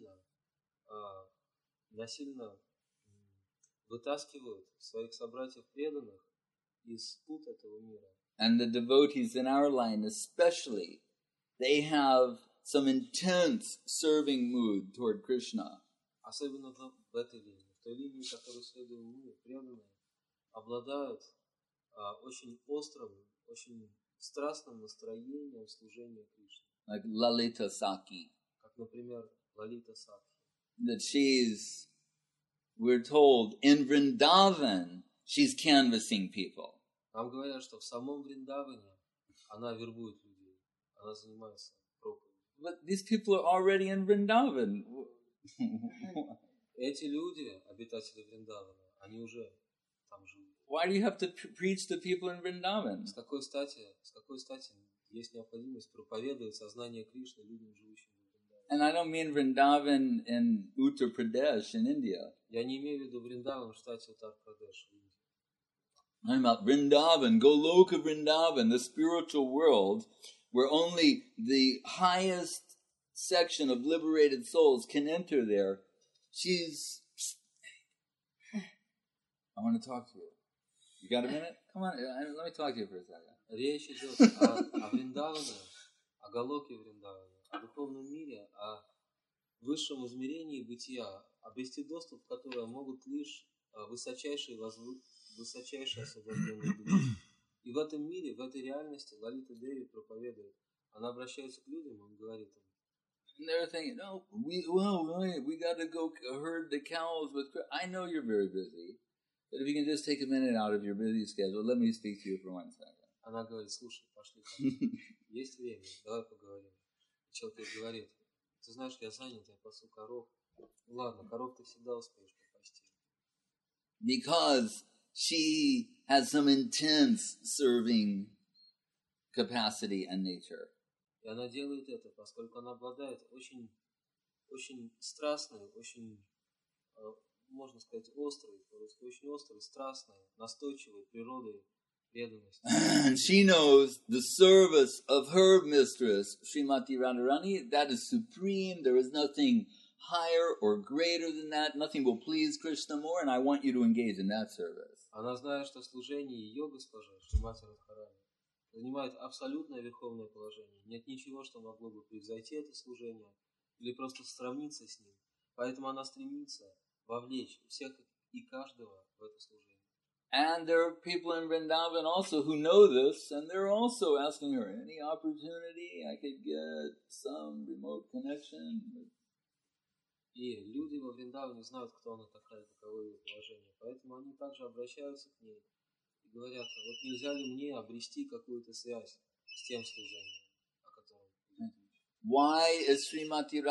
Speaker 2: насильно вытаскивают своих собратьев преданных из пут этого мира.
Speaker 1: And the devotees in our line especially, they have some intense serving mood toward Krishna.
Speaker 2: Особенно в этой линии, в той линии, которую следуем мы, преданные, обладают очень острым, очень страстным настроением служения Кришне.
Speaker 1: Like Lalita Saki.
Speaker 2: Как, например, Лалита Сакхи.
Speaker 1: That she's, we're told, in Vrindavan, she's canvassing people.
Speaker 2: Нам говорят, что в самом Вриндаване она вербует людей, она занимается проповедью.
Speaker 1: But these people are already in Vrindavan.
Speaker 2: Эти люди, обитатели Вриндавана, они уже там живут.
Speaker 1: Why do you have to preach to people in Vrindavan?
Speaker 2: С какой стати есть необходимость проповедовать сознание Кришны людям, живущим в Вриндаване?
Speaker 1: And I don't mean Vrindavan in Uttar Pradesh in India.
Speaker 2: Я не имею в виду Вриндаван в штате Уттар-Прадеш в Индии.
Speaker 1: I'm about Vrindavan, Goloka Vrindavan, the spiritual world, where only the highest section of liberated souls can enter there. I want to talk to you. You got a minute? Come on, let me talk to you for a second.
Speaker 2: Речь идет о Вриндаване, о Галоке Вриндаване, о духовном мире, о высшем измерении бытия, обрести доступ в которое могут лишь высочайшие освобожденные души. И в этом мире, в этой реальности Лалита Деви проповедует. Она обращается к людям, он говорит им.
Speaker 1: And they're thinking, no, we got to go herd the cows with. I know you're very busy, but if you can just take a minute out of your busy schedule, let me speak to you for 1 second.
Speaker 2: Она говорит, слушай, пошли, есть время, давай поговорим. Человек говорит, ты знаешь, я занят, я пасу коров. Ну ладно, коров ты всегда успеешь попасти.
Speaker 1: Because she has some intense serving capacity and nature.
Speaker 2: И она делает это, поскольку она обладает очень, очень страстной, очень, можно сказать, острой, по-русски, очень острой, страстной, настойчивой природой преданности.
Speaker 1: And she knows the service of her mistress, Srimati Radharani, that is supreme. There is nothing higher or greater than that. Nothing will please Krishna more, and I want you to engage in that service.
Speaker 2: Она знает, что служение ее госпожи, Шримати Радхарани, занимает абсолютное верховное положение. Нет ничего, что могло бы превзойти это служение или просто сравниться с ним. Поэтому она стремится вовлечь всех и каждого в это служение.
Speaker 1: And there are people in Vrindavan also who know this, and they're also asking her, any opportunity I could get some remote connection?
Speaker 2: И люди во Вриндаване знают, кто она такая, каково ее положение. Поэтому они также обращаются к ней и говорят, вот нельзя ли мне обрести какую-то связь с тем служением, о котором...
Speaker 1: Why is Srimati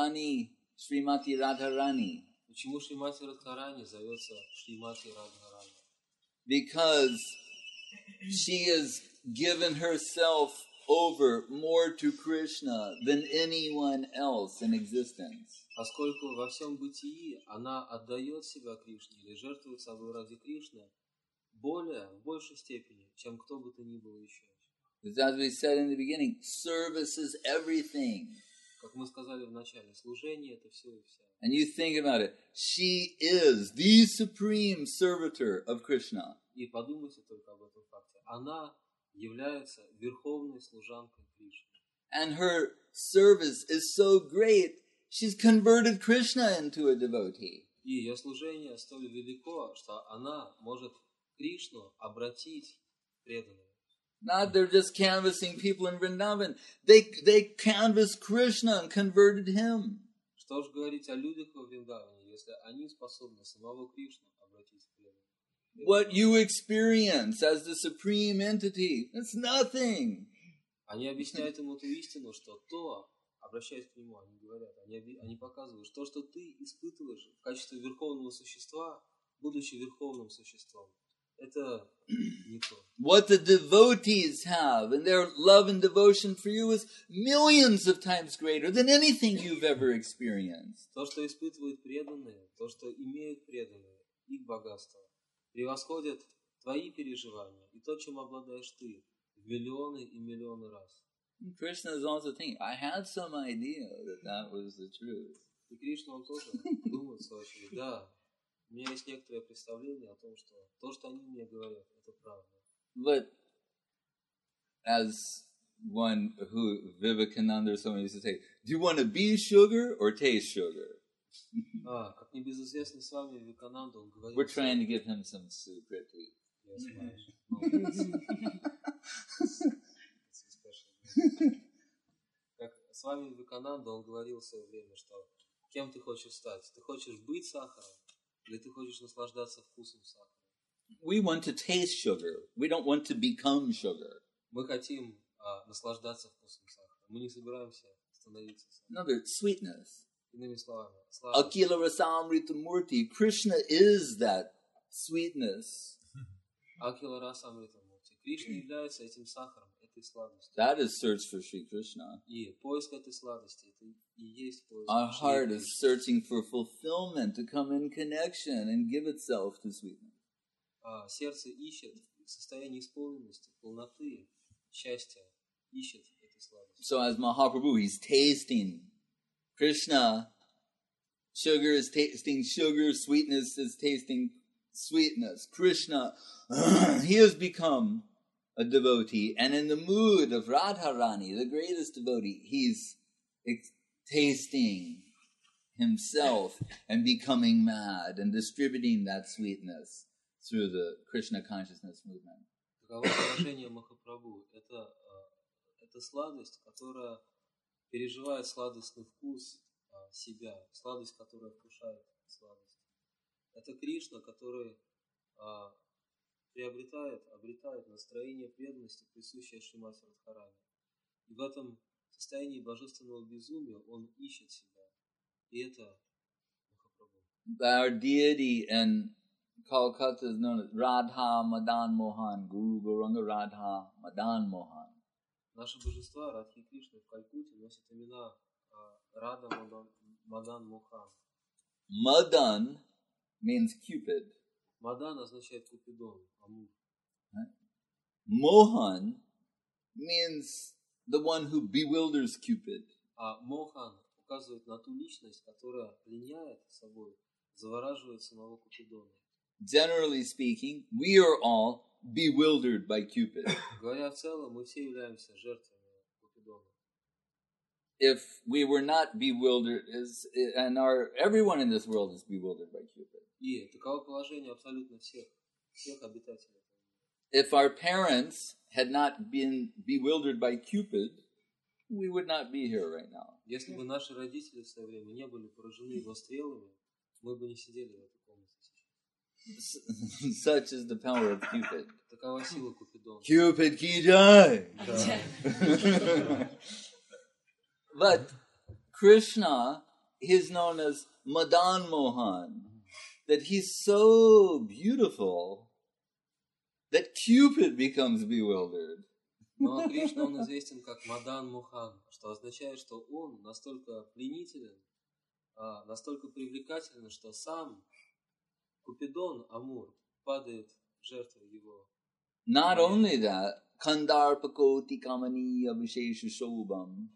Speaker 1: Radharani?
Speaker 2: Почему Шримати Радхарани зовется Шримати Радхарани?
Speaker 1: Because she has given herself over more to Krishna than anyone else in existence.
Speaker 2: Поскольку во всем бытии она отдает себя Кришне или жертвует собой ради Кришны в большей степени, чем кто бы то ни было еще.
Speaker 1: As we said in the beginning, service is everything.
Speaker 2: Как мы сказали в начале, служение — это все и вся.
Speaker 1: And you think about it, she is the supreme servitor of Krishna.
Speaker 2: И подумайте только об этом факте. Она является верховной служанкой Кришны.
Speaker 1: And her service is so great, she's converted Krishna into a devotee.
Speaker 2: И ее служение столь велико, что она может Кришну обратить в преданного.
Speaker 1: Not they're just canvassing people in Vrindavan. They canvassed Krishna and converted him.
Speaker 2: Что ж говорить о людях во Вриндаване, если они способны самого Кришну обратить в преданного?
Speaker 1: What you experience as the supreme entity, it's nothing.
Speaker 2: Они объясняют ему эту истину, что то, обращаясь к нему, они говорят, они показывают, что то, что ты испытываешь в качестве верховного существа, будучи верховным существом, это не то.
Speaker 1: What the devotees have and their love and devotion for you is millions of times greater than anything you've ever experienced.
Speaker 2: То, что испытывают преданные, то, что имеют преданные, их богатство, превосходит твои переживания и то, чем обладаешь ты, в миллионы и миллионы раз.
Speaker 1: Krishna is also thinking, I had some idea that was the truth.
Speaker 2: И Кришна, он тоже думает, в свою очередь, да, у меня есть некоторое представление о том, что то, что они мне говорят, это правда.
Speaker 1: But as one who Vivekananda or someone used to say, do you want to be sugar or taste sugar?
Speaker 2: Как небезызвестный с вами Вивекананда, он говорит...
Speaker 1: We're trying to give him some sukriti.
Speaker 2: Как с вами Вивекананда, он говорил в свое время, что кем ты хочешь стать? Ты хочешь быть сахаром или ты хочешь наслаждаться вкусом сахара?
Speaker 1: We want to taste sugar. We don't want to become sugar.
Speaker 2: Мы хотим наслаждаться вкусом сахара. Мы не собираемся становиться сахаром.
Speaker 1: Another, sweetness.
Speaker 2: Иными словами,
Speaker 1: Akila Rasamrita Murti. Krishna is that sweetness.
Speaker 2: Акила Расамрита Мурти. Кришна является этим сахаром, этой сладостью.
Speaker 1: That is search for Sri Krishna.
Speaker 2: И поиск этой сладости, это и есть поиск.
Speaker 1: Our heart is searching for fulfillment, to come in connection and give itself to sweetness.
Speaker 2: Сердце ищет в состоянии исполненности, полноты, счастья, ищет этой сладости.
Speaker 1: So as Mahaprabhu, he's tasting Krishna. Sugar is tasting sugar. Sweetness is tasting sweetness. Krishna, he has become a devotee, and in the mood of Radharani, the greatest devotee, he's tasting himself and becoming mad and distributing that sweetness through the Krishna consciousness movement.
Speaker 2: Таково положение Махапрабху. Это сладость, которая переживает сладостный вкус себя, сладость, которая вкушает сладость. Это Кришна, который обретает настроение преданности, присущее Шримати Радхарани. И в этом состоянии божественного безумия он ищет себя. И это Махапрабху.
Speaker 1: Our deity in Calcutta is known as Radha Madan Mohan, Guru Gauranga Radha Madan Mohan.
Speaker 2: Наши божества Радхи Кришны в Калькутте носят имена Рада Мадан Мохан.
Speaker 1: Madan means Cupid.
Speaker 2: Мадан означает Купидон, Амур.
Speaker 1: Mohan means the one who bewilders Cupid.
Speaker 2: А Мохан указывает на ту личность, которая пленяет собой, завораживает самого Купидона.
Speaker 1: Generally speaking, we are all bewildered by Cupid.
Speaker 2: Говоря в целом, мы все являемся жертвами Купидона.
Speaker 1: If we were not bewildered, everyone in this world is bewildered by Cupid.
Speaker 2: И таково положение абсолютно всех обитателей.
Speaker 1: If our parents had not been bewildered by Cupid, we would not be here right now.
Speaker 2: Если бы наши родители в свое время не были поражены его стрелами, мы бы не сидели в этой комнате сейчас.
Speaker 1: Such is the power of Cupid.
Speaker 2: Такова сила Купидона.
Speaker 1: Cupid ki jai! But Krishna is known as Madan Mohan, that he's so beautiful that Cupid becomes bewildered.
Speaker 2: Но Кришна, он известен как Мадан Мохан, что означает, что он настолько пленителен, настолько привлекателен, что сам Купидон, Амур, падает жертвой его.
Speaker 1: Not only that, Kandarpakoti Kamani Abhishesha Shobham.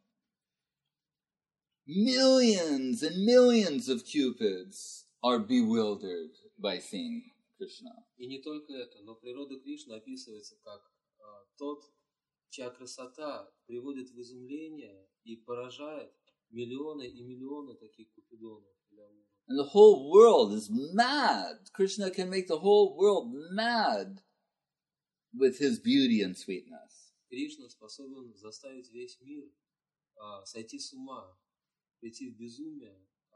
Speaker 1: Millions and millions of Cupids are bewildered by seeing Krishna.
Speaker 2: И не только это, но природа Кришны описывается как тот, чья красота приводит в изумление и поражает миллионы и миллионы таких Купидонов.
Speaker 1: And the whole world is mad. Krishna can make the whole world mad with his beauty and sweetness.
Speaker 2: Кришна способен заставить весь мир сойти с ума, прийти в безумие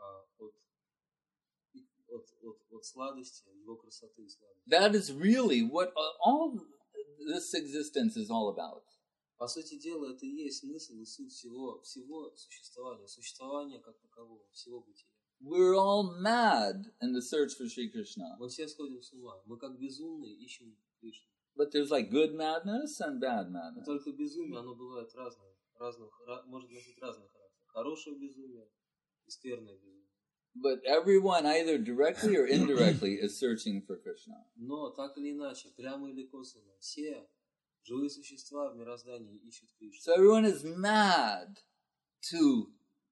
Speaker 2: от сладости, его красоты и сладости.
Speaker 1: That is really what all this existence is all about.
Speaker 2: По сути дела, это и есть смысл и суть всего существования как такового, всего бытия.
Speaker 1: We're all mad in the search for Sri Krishna.
Speaker 2: Мы все сходим с ума. Мы как безумные ищем Кришну.
Speaker 1: But there's like good madness and bad madness.
Speaker 2: Но только безумие, оно бывает может носить разный характер. Хорошее безумие и скверное безумие.
Speaker 1: But everyone, either directly or indirectly, is searching for Krishna.
Speaker 2: Но так или иначе, прямо или косвенно, все живые существа в мироздании ищут Кришну.
Speaker 1: So everyone is mad to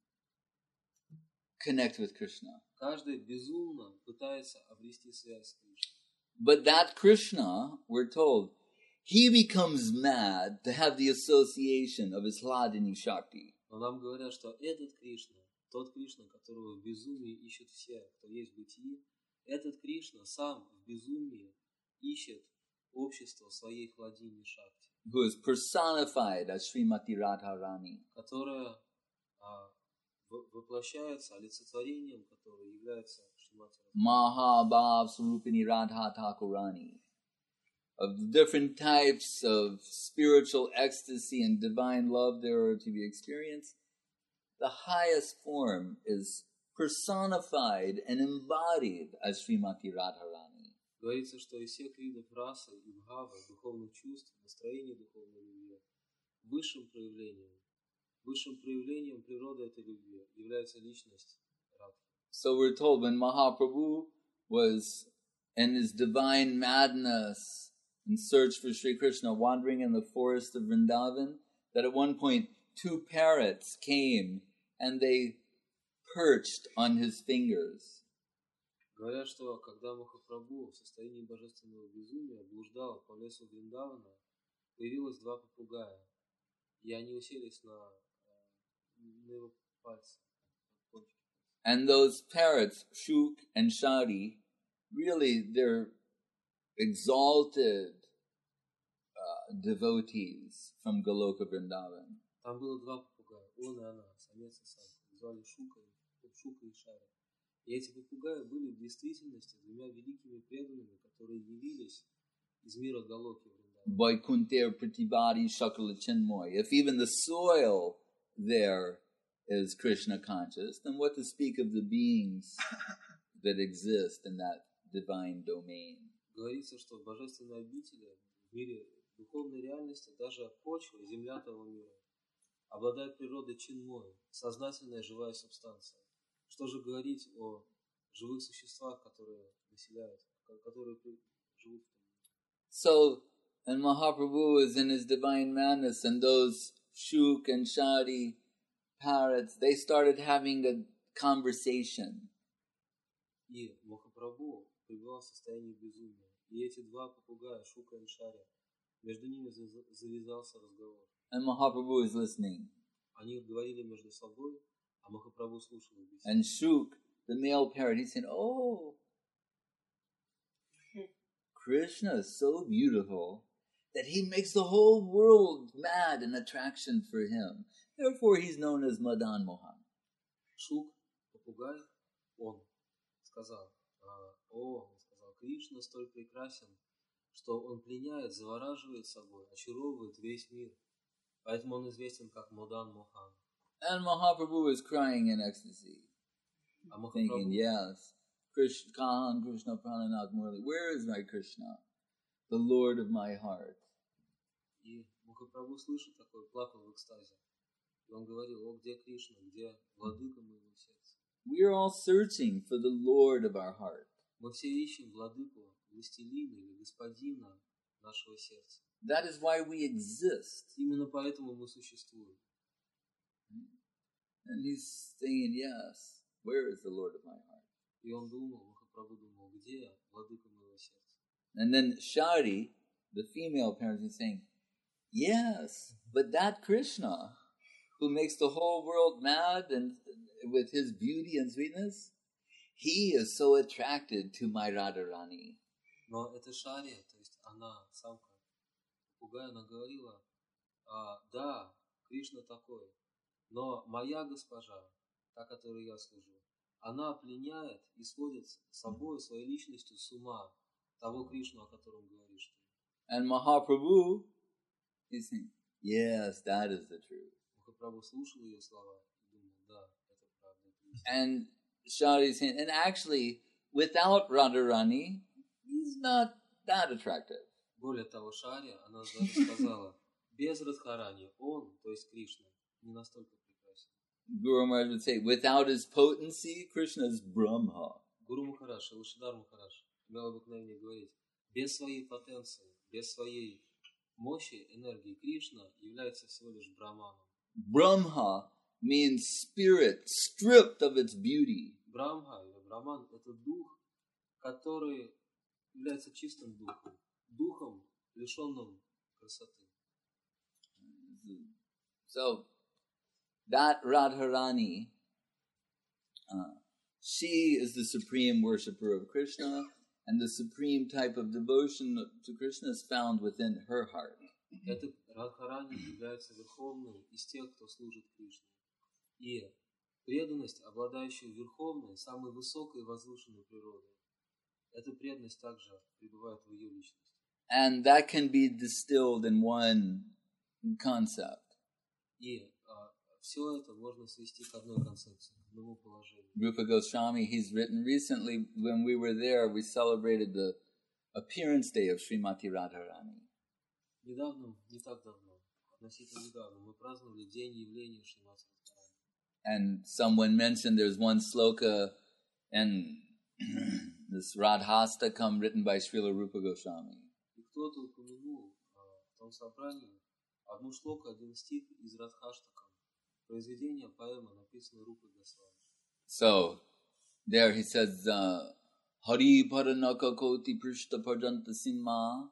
Speaker 1: connect with Krishna.
Speaker 2: Каждый безумно пытается обрести связь с Кришной.
Speaker 1: But that Krishna, we're told, he becomes mad to have the association of his Hladini Shakti.
Speaker 2: Но нам говорят, что этот Кришна, тот Кришна, которого в безумии ищут все, кто есть в бытии, этот Кришна сам в безумии ищет общество своей Хладини Шакти.
Speaker 1: Who is personified as Srimati Radharani.
Speaker 2: Которая воплощается олицетворением, которое является Шримати Радхарани.
Speaker 1: Mahabhav Swarupini Radha Thakurani. Of the different types of spiritual ecstasy and divine love there are to be experienced, the highest form is personified and embodied as Srimati Radharani.
Speaker 2: Говорится, что из всех видов расы и бхавы, духовных чувств, настроений духовной любви, высшим проявлением природы этой любви является личность Радхи.
Speaker 1: So we're told when Mahaprabhu was in his divine madness in search for Sri Krishna, wandering in the forest of Vrindavan, that at one point 2 parrots came and they perched on his fingers.
Speaker 2: Говорят, что когда Махапрабху в состоянии божественного безумия блуждал по лесу Вриндавана, появилось два попугая, и они уселись на его пальцы.
Speaker 1: And those parrots, Shuk and Shadi, really they're exalted devotees from Goloka Vrindavan.
Speaker 2: Там было два попугая, он и она, самец и самка. Звали Шука и Шари. И эти попугаи были в действительности двумя великими преданными, которые явились из мира Галоки Вриндавана.
Speaker 1: Vaikunter Pratibhadi Shakala Chinmoy. If even the soil there is Krishna conscious, then what to speak of the beings that exist in that divine domain?
Speaker 2: Говорится, что в божественной обители, в мире духовной реальности, даже почва, земля того мира, обладает природой чинмой, сознательная живая субстанция. Что же говорить о живых существах, которые населяют, которые живут в том мире?
Speaker 1: So, and Mahaprabhu is in his divine madness, and those Shuk and Shadi parrots, they started having a conversation.
Speaker 2: И Махапрабху пребывал в состоянии безумия. И эти два попугая, Шука и Шари, между ними завязался разговор.
Speaker 1: And Mahaprabhu is listening.
Speaker 2: Они говорили между собой, а Махапрабху слушал их беседу.
Speaker 1: And Shuk, the male parrot, he said, "Oh, Krishna is so beautiful that he makes the whole world mad in attraction for him. Therefore, he's known as Madan Mohan."
Speaker 2: Шук, попугай, он сказал, Кришна столь прекрасен, что он пленяет, завораживает собой, очаровывает весь мир. Поэтому он известен как Мадан Мохан.
Speaker 1: And Mahaprabhu is crying in ecstasy, thinking, yes, Krishna Prananath Murli, where is my Krishna, the Lord of my heart?
Speaker 2: И Махапрабху слышит такое, плакал в экстазе. И он говорил, где Кришна, где владыка моего сердца?
Speaker 1: We are all searching for the Lord of our heart.
Speaker 2: Мы все ищем владыку, властелина или господина нашего сердца.
Speaker 1: That is why we exist.
Speaker 2: Именно поэтому мы существуем.
Speaker 1: And he's saying, yes, where is the Lord of my heart?
Speaker 2: И он думал, Махапрабху думал, где владыка моего сердца?
Speaker 1: And then Shari, the female parent, is saying, yes, but that Krishna, who makes the whole world mad and with his beauty and sweetness, he is so attracted to my Radharani.
Speaker 2: Но это Шари, то есть она, самка попугая, она говорила, да, Кришна такой, но моя госпожа, та, которой я служу, она пленяет и сводит с собой, своей личностью с ума того Кришну, о котором говоришь ты.
Speaker 1: And Mahaprabhu is saying, yes, that is the truth.
Speaker 2: Махапрабху слушал ее слова и думал, да, это правда, это истина.
Speaker 1: And Shari is saying, and actually, without Radharani, he's not that attractive.
Speaker 2: Более того, Шари, она даже сказала, без Радхарани он, то есть Кришна, не настолько прекрасен.
Speaker 1: Guru Maharaj would say, without his potency, Krishna is Brahma.
Speaker 2: Гуру Махараш, Илашидар Махараш имел обыкновение говорить, без своей потенции, без своей мощи, энергии, Кришна является всего лишь Брахманом.
Speaker 1: Brahma means spirit stripped of its beauty.
Speaker 2: Брахма или Брахман – это дух, который является чистым духом, духом, лишенным красоты.
Speaker 1: So, that Radharani, she is the supreme worshipper of Krishna, and the supreme type of devotion to Krishna is found within her heart.
Speaker 2: Эта Радхарани является верховной из тех, кто служит Кришне. И преданность, обладающая верховной, самой высокой и возвышенной природой, эта преданность также пребывает в ее личности.
Speaker 1: And that can be distilled in one concept.
Speaker 2: И все это можно свести к одной концепции, к одному положению.
Speaker 1: Rupa Goswami, he's written recently, when we were there, we celebrated the appearance day of Srimati Radharani.
Speaker 2: Недавно, не так давно, относительно недавно, мы праздновали день явления Шримати Радхарани.
Speaker 1: And someone mentioned there's one sloka in this Radhastakam written by Srila Rupa Goswami.
Speaker 2: И кто-то упомянул в том собрании одну шлоку, один стих из Радхаштакам, произведение поэмы, написанное Рупой Госвами.
Speaker 1: So, there he says, Hari Paranaka Koti Prishta Parjanta Simha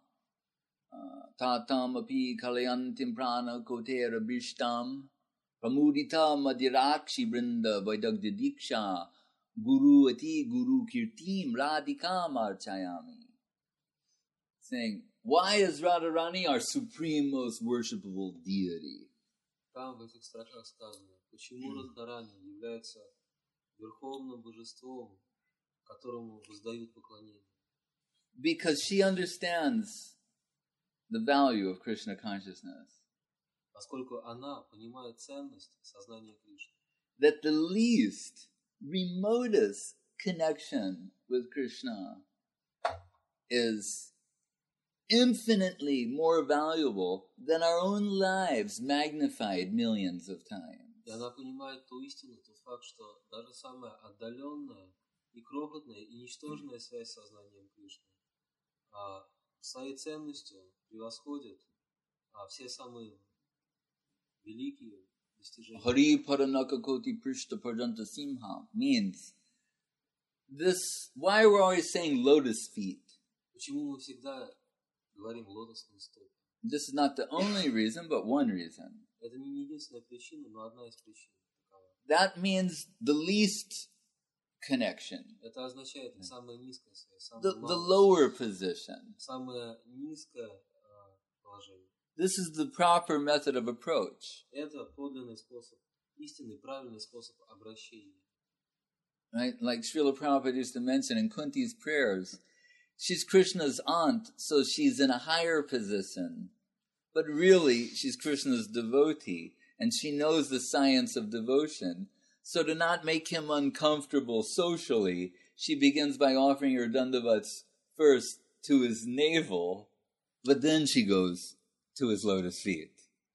Speaker 1: Tatam Api Kalayantim Prana Kotera Bishtam Pramudita Madirakshi Brinda Vaidagya Diksha Guru Ati Guru Kirtim Radhikam Archayami. Saying, why is Radharani our supreme, most worshipable deity?
Speaker 2: Там в этих строках сказано, почему Радхарани является верховным божеством, которому воздают поклонение.
Speaker 1: Because she understands the value of Krishna consciousness.
Speaker 2: Поскольку она понимает ценность сознания Кришны.
Speaker 1: That the least, remotest connection with Krishna is infinitely more valuable than our own lives magnified millions of times.
Speaker 2: И она понимает ту истину, тот факт, что даже самая отдаленная и крохотная и ничтожная связь с сознанием Кришны своей ценностью превосходит все самые великие достижения.
Speaker 1: Hari Paranaka Koti Prishta Parjanta Simha means this. Why we're always saying lotus feet?
Speaker 2: Почему мы всегда говорим лотосные стопы?
Speaker 1: This is not the only reason, but one reason.
Speaker 2: Это не единственная причина, но одна из причин.
Speaker 1: That means the least connection.
Speaker 2: Это означает самая низкая связь,
Speaker 1: the lower position.
Speaker 2: Самое низкое положение.
Speaker 1: This is the proper method of approach.
Speaker 2: Это подлинный способ, истинный, правильный способ обращения.
Speaker 1: Right? Like Srila Prabhupada used to mention in Kunti's prayers, she's Krishna's aunt, so she's in a higher position. But really, she's Krishna's devotee, and she knows the science of devotion. So to not make him uncomfortable socially, she begins by offering her dandavats first to his navel, but then she goes to his lotus feet.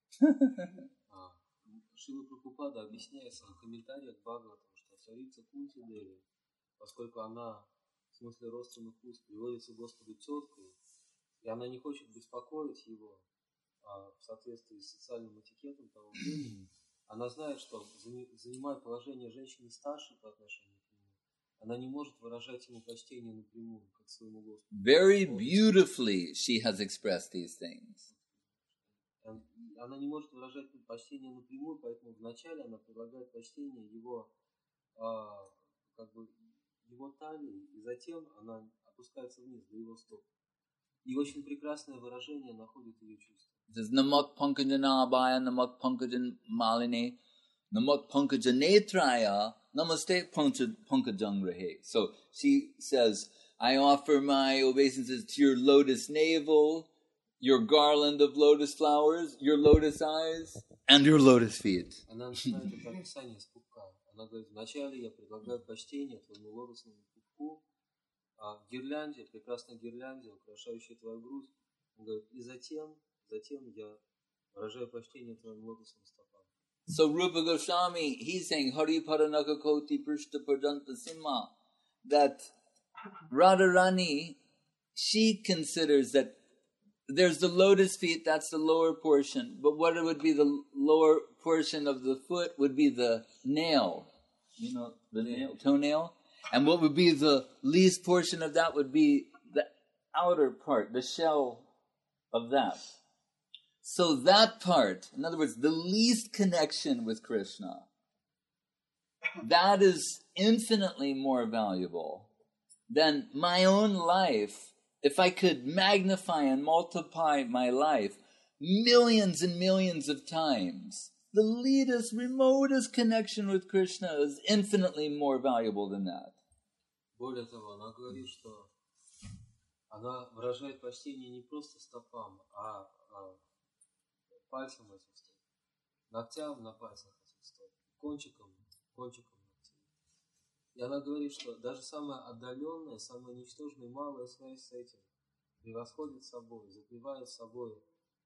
Speaker 2: Шрила Прабхупада объясняет в своих комментариях к Бхагаватам, что царица Кунти Деви, поскольку она в смысле родственных уст приводится Господу теткой, и она не хочет беспокоить его в соответствии с социальным этикетом того времени, она знает, что занимая положение женщины старшей по отношению к нему, она не может выражать ему почтение напрямую, как своему Господу.
Speaker 1: Very beautifully she has expressed these things.
Speaker 2: Она не может выражать почтение напрямую, поэтому вначале она предлагает почтение его, его талии, и затем она опускается вниз до его стоп. И очень прекрасное выражение находит ее чувство.
Speaker 1: It says, Namak Pankajanabhaya, Namak Pankajan Maline, Namak Pankajanetraya, Namaste Pankajangrehe. So she says, I offer my obeisances to your lotus navel, your garland of lotus flowers, your lotus eyes, and your lotus feet.
Speaker 2: Она начинает это описание с пупка. Она говорит, вначале я предлагаю почтение твоему лотосному пупку, в гирлянде, прекрасной гирлянде, украшающей твою грудь. Он говорит, и затем я выражаю почтение твоим лотосным стопам.
Speaker 1: So Rupa Goswami, he's saying, Hari Paranaka Koti Prishta Parjanta Simha, that Radharani, she considers that there's the lotus feet, that's the lower portion, but what it would be the lower portion of the foot would be the nail, the nail, toenail, and what would be the least portion of that would be the outer part, the shell of that. So that part, in other words, the least connection with Krishna, that is infinitely more valuable than my own life. If I could magnify and multiply my life millions and millions of times, the remotest connection with Krishna is infinitely more valuable than that.
Speaker 2: Более того, она говорит, что она выражает почтение не просто стопам, а пальцам этих стоп, ногтям на пальцах этих стоп, кончиком ногтей. И она говорит, что даже самая отдаленная, самая ничтожная, малая связь с этим превосходит собой, затмевает собой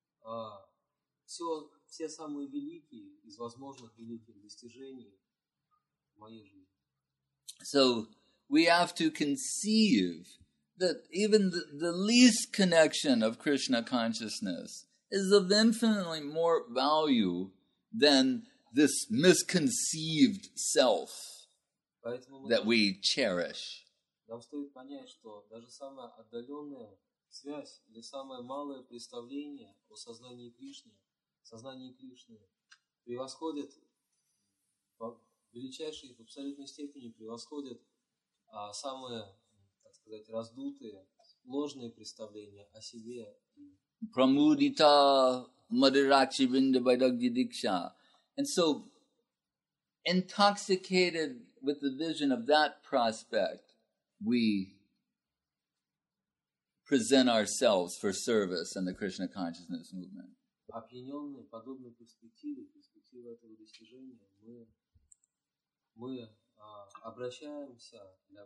Speaker 2: все самые великие из возможных великих достижений в моей жизни.
Speaker 1: So we have to conceive that even the least connection of Krishna consciousness is of infinitely more value than this misconceived self that we cherish.
Speaker 2: нам стоит понять, что даже самая отдаленная связь или самое малое представление о сознании Кришны превосходит, в величайшей, в абсолютной степени превосходит самые, так сказать, раздутые, ложные представления о себе.
Speaker 1: Pramudita Madhurachi Vrinda Vaidagya Diksha. And so, intoxicated with the vision of that prospect, we present ourselves for service in the Krishna consciousness movement.
Speaker 2: Опьяненные подобной перспективой этого достижения, мы обращаемся,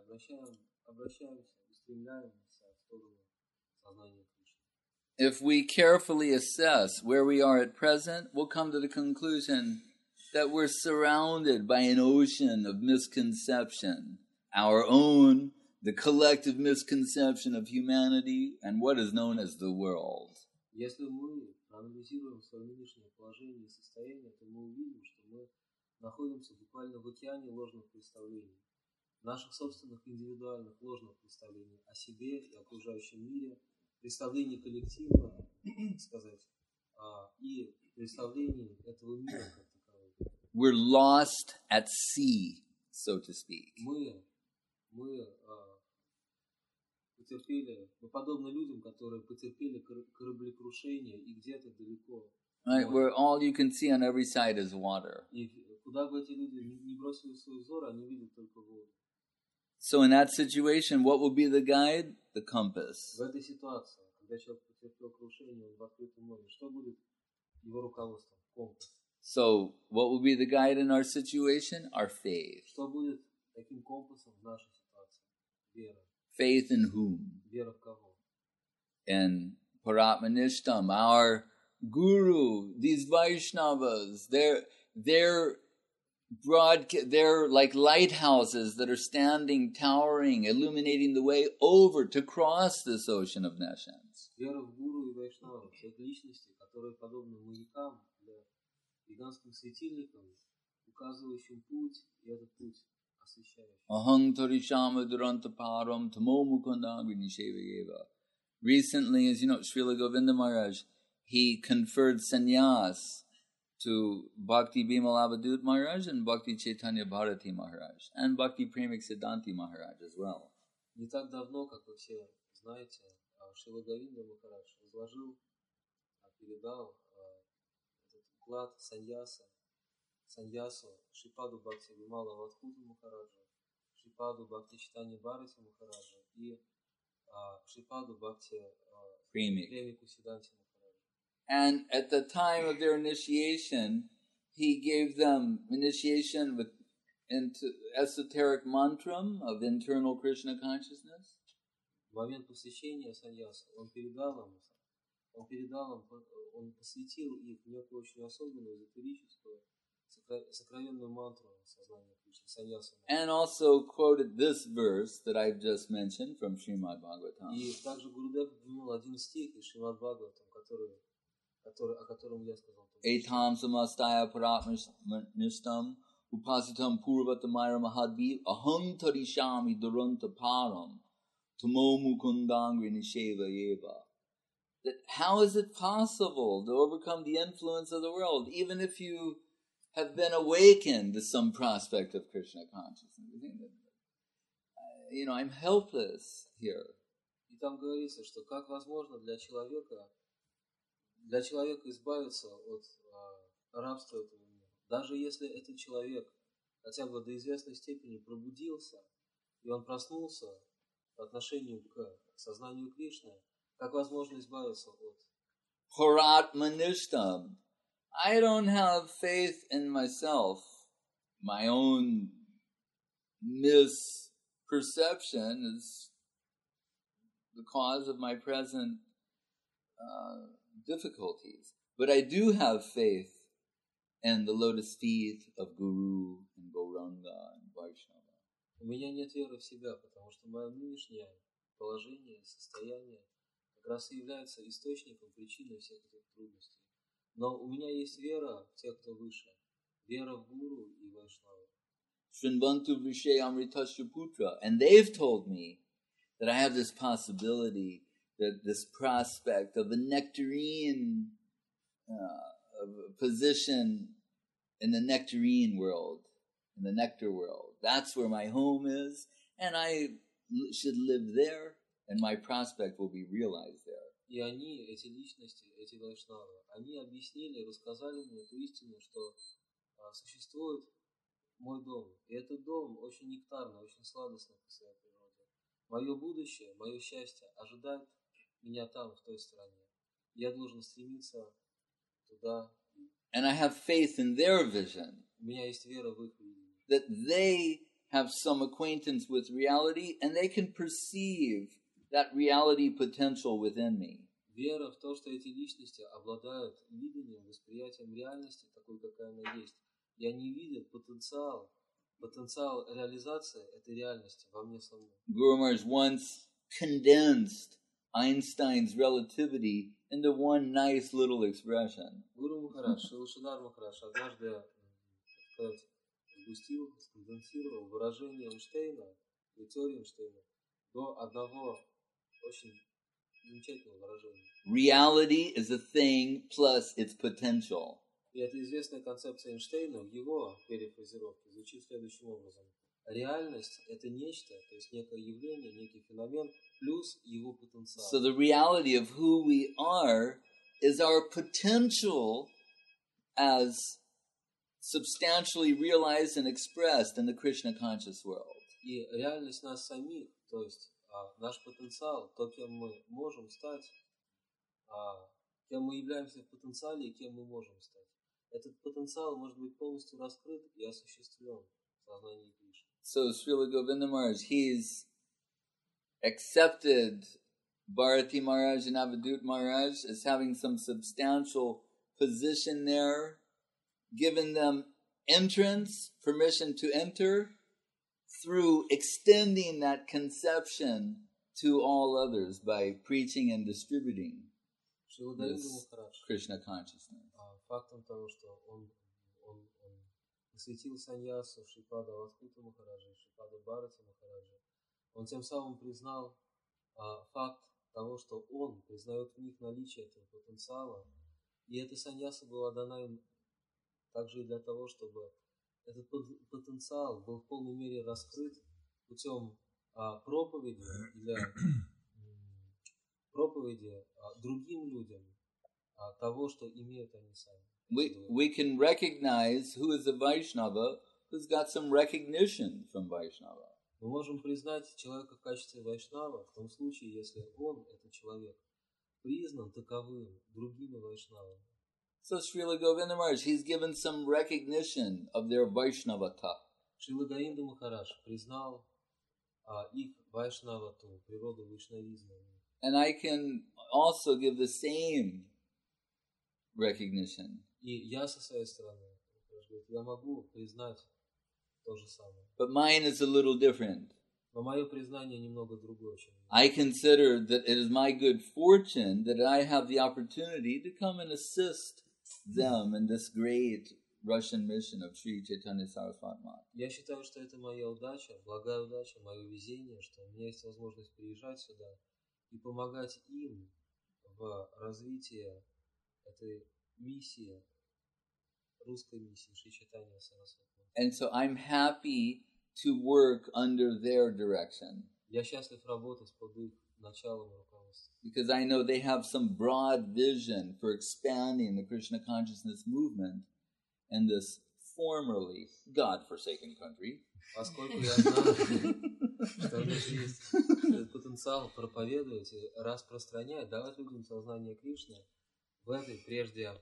Speaker 2: устремляемся в сторону сознания Кришны.
Speaker 1: If we carefully assess where we are at present, we'll come to the conclusion that we're surrounded by an ocean of misconception, our own, the collective misconception of humanity, and what is known as the world.
Speaker 2: Если мы проанализируем свое нынешнее положение и состояние, то мы увидим, что мы находимся буквально в океане ложных представлений, наших собственных индивидуальных ложных представлений о себе и окружающем мире, представлений коллективных, сказать, и представлений этого мира как такового.
Speaker 1: We're lost at sea, so to speak.
Speaker 2: Мы подобны людям, которые потерпели кораблекрушение и где-то далеко.
Speaker 1: Right, where all you can see on every side is water.
Speaker 2: И куда бы эти люди не бросили свой взор, они видят только воду.
Speaker 1: So in that situation, what will be the guide? The compass.
Speaker 2: В этой ситуации, когда человек потерпел крушение, он в открытом море, что будет его руководством? Компас.
Speaker 1: So what will be the guide in our situation? Our faith.
Speaker 2: Что будет таким компасом в нашей ситуации? Вера.
Speaker 1: Faith in whom?
Speaker 2: Вера в кого?
Speaker 1: In Paratmanishtam, our guru, these Vaishnavas, they're like lighthouses that are standing, towering, illuminating the way over to cross this ocean of nescience.
Speaker 2: Вера в гуру и вайшнавов, тех личностей, которые подобны маякам, гигантским светильникам, указывающим путь, и этот путь освещающий.
Speaker 1: Aham tarishama duranta param tamo mukundagri nishevayeva. Recently, as you know, Srila Govinda Maharaj, he conferred sannyas to Bhakti Bimalabhadut Maharaj and Bhakti Chaitanya Bharati Maharaj and Bhakti Premik Siddhanti Maharaj as well.
Speaker 2: Не так давно, как вы все знаете, Шрила Говинда Махарадж передал этот уклад саньясу Шрипаду Бхакти Вимала Вадхуту Махараджа, Шрипаду Бхакти Чайтанья Бхарати Махараджа и Шрипаду Бхакти Премику Сиддханти Махараджа.
Speaker 1: And at the time of their initiation, he gave them initiation into esoteric mantram of internal Krishna consciousness.
Speaker 2: В момент посвящения саньяса он посвятил их некую очень особенную эзотерическую сокровенную мантру сознания Кришны, саньясу.
Speaker 1: And also quoted this verse that I've just mentioned from Srimad Bhagavatam.
Speaker 2: И также Гурудев упомянул один стих из Шримад Бхагаватам, о котором я сказал.
Speaker 1: Etam samastaya paratmanishtam upasitam purvatamayra mahadvi aham tarishami duranta param tamo mukundangri nisheva yeva. That how is it possible to overcome the influence of the world, even if you have been awakened to some prospect of Krishna consciousness? I'm helpless here.
Speaker 2: И там говорится, что как возможно для человека избавиться от рабства этого мира. Даже если этот человек хотя бы до известной степени пробудился, и он проснулся по отношению к сознанию Кришны, как возможно избавиться от
Speaker 1: Paratmanishtam. I don't have faith in myself. My own misperception is the cause of my present difficulties. But I do have faith in the lotus feet of Guru and Gauranga and Vaishnava.
Speaker 2: У меня нет веры в себя, потому что мое нынешнее положение, состояние как раз и является источником, причиной всех этих трудностей. Но у меня есть вера в тех, кто выше, вера в Гуру и Вайшнаву.
Speaker 1: Shrinvantu Vishay Amritasya Putra. And they've told me that I have this possibility, that this prospect of a nectarine position in the nectarine world, in the nectar world. That's where my home is, and I should live there, and my prospect will be realized there.
Speaker 2: И они, эти личности, эти вайшнавы, они объяснили, рассказали мне эту истину, что существует мой дом. И этот дом очень нектарный, очень сладостный по своей природе. Мое будущее, мое счастье ожидает меня там, в той стране. Я должен стремиться туда.
Speaker 1: And I have faith in their vision.
Speaker 2: У меня есть вера в их видение.
Speaker 1: That they have some acquaintance with reality and they can perceive that reality potential within me.
Speaker 2: Вера в то, что эти личности обладают видением, восприятием реальности, такой, какая она есть. И они видят потенциал реализации этой реальности во мне самом.
Speaker 1: Guru Maharaj once condensed Einstein's relativity into one nice little expression.
Speaker 2: Гуру Махарадж, Шилашидар Махарадж однажды, сконденсировал выражение Эйнштейна и теорию Эйнштейна до одного очень замечательного выражения.
Speaker 1: Reality is a thing plus its potential.
Speaker 2: И эта известная концепция Эйнштейна в его перефразировке звучит следующим образом. Реальность – это нечто, то есть некое явление, некий феномен, плюс его потенциал.
Speaker 1: So the reality of who we are is our potential as substantially realized and expressed in the Krishna conscious world.
Speaker 2: И реальность нас самих, то есть наш потенциал, то, кем мы можем стать, кем мы являемся в потенциале и кем мы можем стать. Этот потенциал может быть полностью раскрыт и осуществлен в сознании Кришны.
Speaker 1: So Srila Govinda Maharaj, he's accepted Bharati Maharaj and Avadut Maharaj as having some substantial position there, given them entrance, permission to enter, through extending that conception to all others by preaching and distributing this Krishna consciousness.
Speaker 2: Фактом того, что он посвятил саньясу Шрипада Авадхута Махараджа, Шрипада Бхарати Махараджа, он тем самым признал факт того, что он признает в них наличие этого потенциала, и эта саньяса была дана им также и для того, чтобы этот потенциал был в полной мере раскрыт путем проповеди другим людям того, что имеют они сами.
Speaker 1: We can recognize who is a Vaishnava who's got some recognition from Vaishnava.
Speaker 2: Мы можем признать человека в качестве вайшнава в том случае, если он, этот человек, признан таковым другими вайшнавами.
Speaker 1: So Srila Govinda Maharaj, he's given some recognition of their Vaishnavata.
Speaker 2: Шрила Говинда Махарадж признал их вайшнавату, природу вайшнавизма.
Speaker 1: And I can also give the same recognition.
Speaker 2: И я со своей стороны, я могу признать то же самое.
Speaker 1: But mine is a little different.
Speaker 2: Но мое признание немного другое, чем
Speaker 1: I consider that it is my good fortune that I have the opportunity to come and assist them in this great Russian mission of Sri Chaitanya Saraswati Math.
Speaker 2: Я считаю, что это моя удача, благая удача, мое везение, что у меня есть возможность приезжать сюда и помогать им в развитии этой миссии, русской миссии Шри Чайтанья Сарасвати.
Speaker 1: And so I'm happy to work under their direction.
Speaker 2: Я счастлив работать под их началом и руководством.
Speaker 1: Because I know they have some broad vision for expanding the Krishna consciousness movement in this formerly God-forsaken country.
Speaker 2: Поскольку я знаю, что у них есть этот потенциал проповедовать и распространять, давать людям сознание Кришны в этой прежде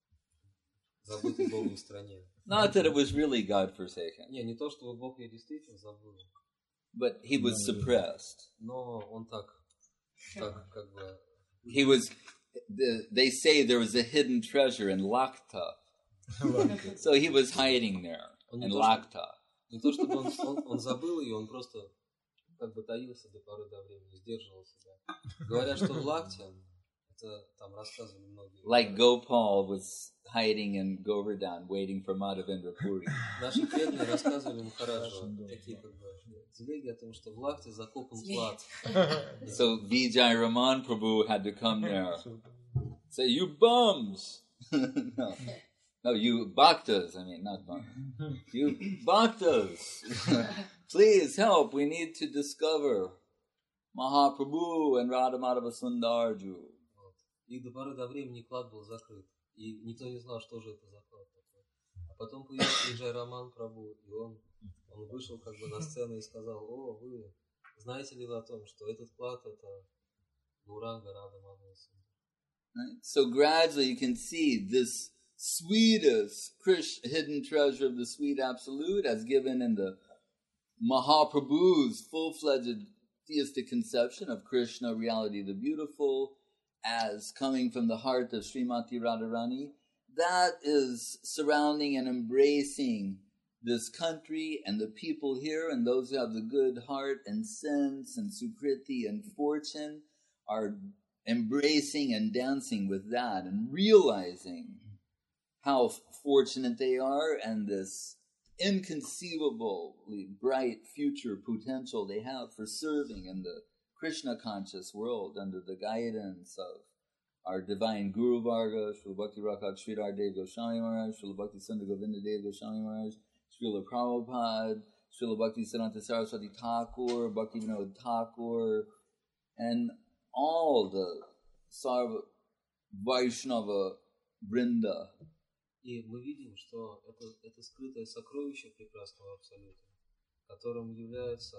Speaker 2: забытой Богом стране.
Speaker 1: Not that it was really God-forsaken.
Speaker 2: Не то, что Бог ее действительно забыл.
Speaker 1: But he was suppressed.
Speaker 2: Но он так как бы...
Speaker 1: He was, they say there was a hidden treasure in Lakta. So he was hiding there in Lakta.
Speaker 2: Не то, чтобы он забыл ее, он просто как бы таился до поры до времени, сдерживал себя. Говорят, что в Лакте, это там рассказывали многие.
Speaker 1: Like Gopal was hiding in Govardhan, waiting for Madhavendra Puri.
Speaker 2: Наши преданные рассказывали Махараджу такие как бы телеги о том, что в Лахте закопан клад.
Speaker 1: So Vijay Raman Prabhu had to come there. Say, you bums! No, you bhaktas. I mean, not bums. You bhaktas! Please help. We need to discover Mahaprabhu and Radha Madhava Sundarju.
Speaker 2: И до поры до времени клад был закрыт. И никто не знал, что же это за клад такой. А потом появился Виджай Раман Прабху, и он вышел как бы на сцену и сказал: о, вы знаете ли вы о том, что этот клад это Гауранга Рада Мадхава Сундар.
Speaker 1: So gradually you can see this sweetest hidden treasure of the sweet absolute as given in the Mahaprabhu's full-fledged theistic conception of Krishna, reality the beautiful, as coming from the heart of Srimati Radharani, that is surrounding and embracing this country and the people here, and those who have the good heart and sense and sukriti and fortune are embracing and dancing with that and realizing how fortunate they are and this inconceivably bright future potential they have for serving in the Krishna conscious world under the guidance of our divine Guru Varga, Srila Bhakti Rakhat Sridhar Dev Goswami Maharaj, Srila Bhakti Sundar Govinda Dev Goswami Maharaj, Srila Prabhupada, Srila Bhakti Siddhanta Saraswati Thakur, Bhakti Vinod Thakur, and all the Sarva Vaishnava Vrinda.
Speaker 2: И мы видим, что это скрытое сокровище прекрасного Абсолюта, которым является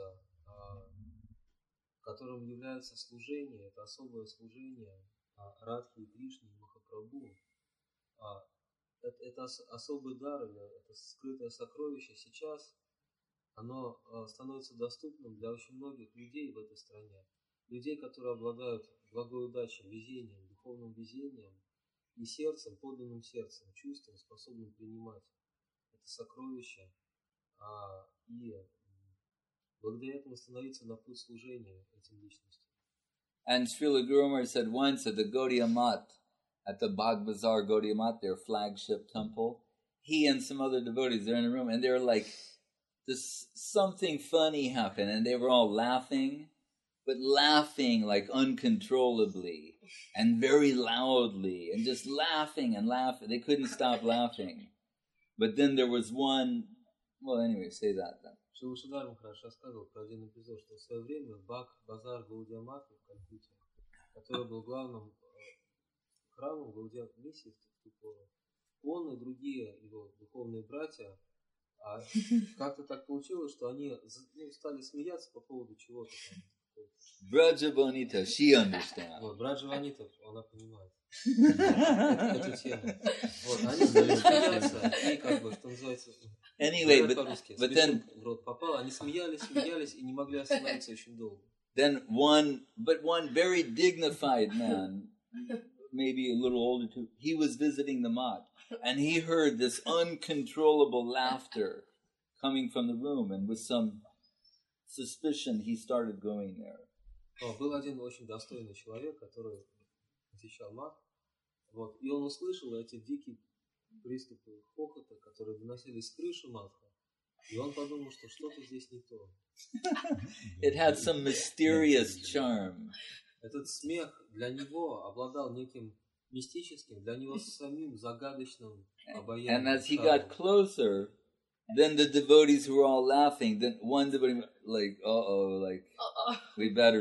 Speaker 2: служение, это особое служение Радхи и Кришне и Махапрабху. Это особый дар, это скрытое сокровище сейчас, оно становится доступным для очень многих людей в этой стране. Людей, которые обладают благой удачей, везением, духовным везением и сердцем, подлинным сердцем, чувством, способным принимать это сокровище и благодаря этому становиться на путь служения этим личностям.
Speaker 1: And Srila Guru Maharaj said once at the Gaudiya Math, at the Bagh Bazaar Gaudiya Math, their flagship temple, he and some other devotees, they're in a room, and they're like, something funny happened, and they were all laughing, but laughing like uncontrollably, and very loudly, and just laughing and laughing. They couldn't stop laughing. But then there was one, well, anyway, say that then.
Speaker 2: Шрила Шридар Махарадж рассказывал про один эпизод, что в свое время Базар Гаудия Матха в Калькутте, который был главным храмом Гаудия миссии в ту пору, он и другие его духовные братья, как-то так получилось, что они стали смеяться по поводу чего-то там.
Speaker 1: Браджа Ванита, she understands.
Speaker 2: Вот, Браджа Ванита, она понимает эту тему. Вот, они стали смеяться, и как бы, что называется,
Speaker 1: anyway, but then
Speaker 2: в рот попало, они смеялись и не могли остановиться очень долго.
Speaker 1: Then one very dignified man, maybe a little older too, he was visiting the math, and he heard this uncontrollable laughter coming from the room, and with some suspicion he started going there.
Speaker 2: Был один очень достойный человек, который посещал мат, вот, и он услышал эти дикие приступы хохота, которые доносились с крыши матха, и он подумал, что что-то здесь не то.
Speaker 1: It had some mysterious charm.
Speaker 2: Этот смех для него обладал неким мистическим, для него самим загадочным обаянием.
Speaker 1: And as he got closer, then the devotees who were all laughing, then one devotee like, we better,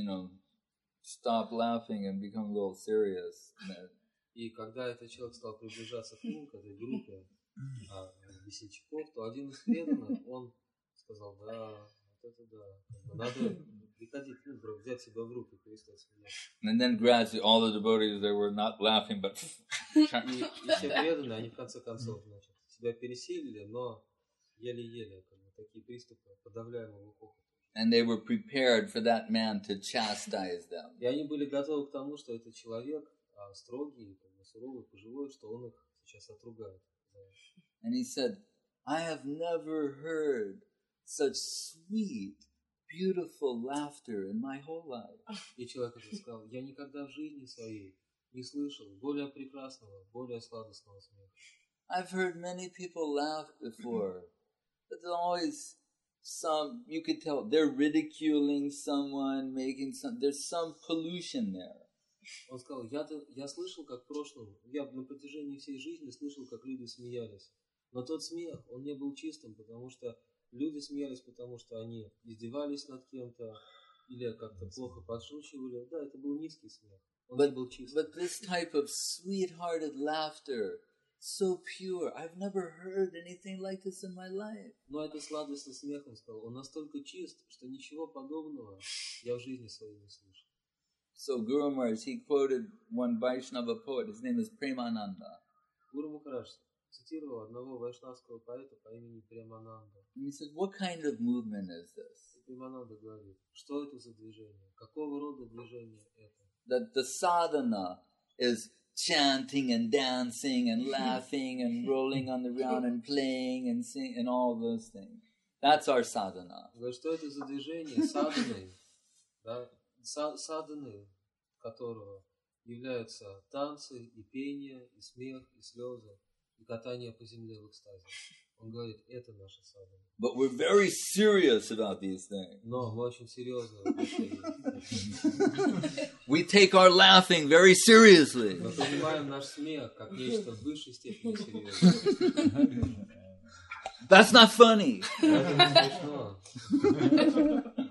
Speaker 1: stop laughing and become a little serious.
Speaker 2: И когда этот человек стал приближаться к ним, к этой группе весельчаков, то один из преданных, он сказал: да, вот это да, надо приходить, взять себя в руки, перестать смеяться.
Speaker 1: And then gradually all the devotees, they were not laughing, but...
Speaker 2: И все преданные, они в конце концов, себя пересилили, но еле-еле, такие приступы подавляемого хохота.
Speaker 1: And they were prepared for that man to chastise them.
Speaker 2: И они были готовы к тому, что этот человек строгий, суровый, пожилой, что он их сейчас отругает.
Speaker 1: And he said, I have never heard such sweet, beautiful laughter in my whole life.
Speaker 2: И человек это сказал: я никогда в жизни своей не слышал более прекрасного, более сладостного смеха.
Speaker 1: I've heard many people laugh before, but there's always some, you could tell, they're ridiculing someone, there's some pollution there.
Speaker 2: Он сказал, я слышал, как в прошлом, я на протяжении всей жизни слышал, как люди смеялись. Но тот смех, он не был чистым, потому что люди смеялись, потому что они издевались над кем-то или как-то плохо подшучивали. Да, это был низкий смех. Он не был чистым.
Speaker 1: But this type of sweet-hearted laughter, so pure, I've never heard anything like this in my life.
Speaker 2: Но это сладостный смех, он сказал, он настолько чист, что ничего подобного я в жизни своей не слышал.
Speaker 1: So Guru Maharaj, he quoted one Vaishnava poet, his name is Premananda.
Speaker 2: Гуру Махарадж цитировал одного вайшнавского поэта по имени Премананда.
Speaker 1: And he said, what kind of movement is this?
Speaker 2: И Премананда говорит, что это за движение? Какого рода движение это?
Speaker 1: That the sadhana is chanting and dancing and laughing and rolling on the ground and playing and singing and all those things. That's our sadhana.
Speaker 2: Говорит, что это за движение садханы, да? Садханы, которого являются танцы и пение, и смех, и слезы, и катание по земле в экстазе. Он говорит, это наша садхана.
Speaker 1: But we're very serious about these things.
Speaker 2: Но мы очень серьезно в отношении.
Speaker 1: We take our laughing very seriously.
Speaker 2: Мы понимаем наш смех как нечто в высшей степени серьезное.
Speaker 1: That's not funny.
Speaker 2: Это не смешно.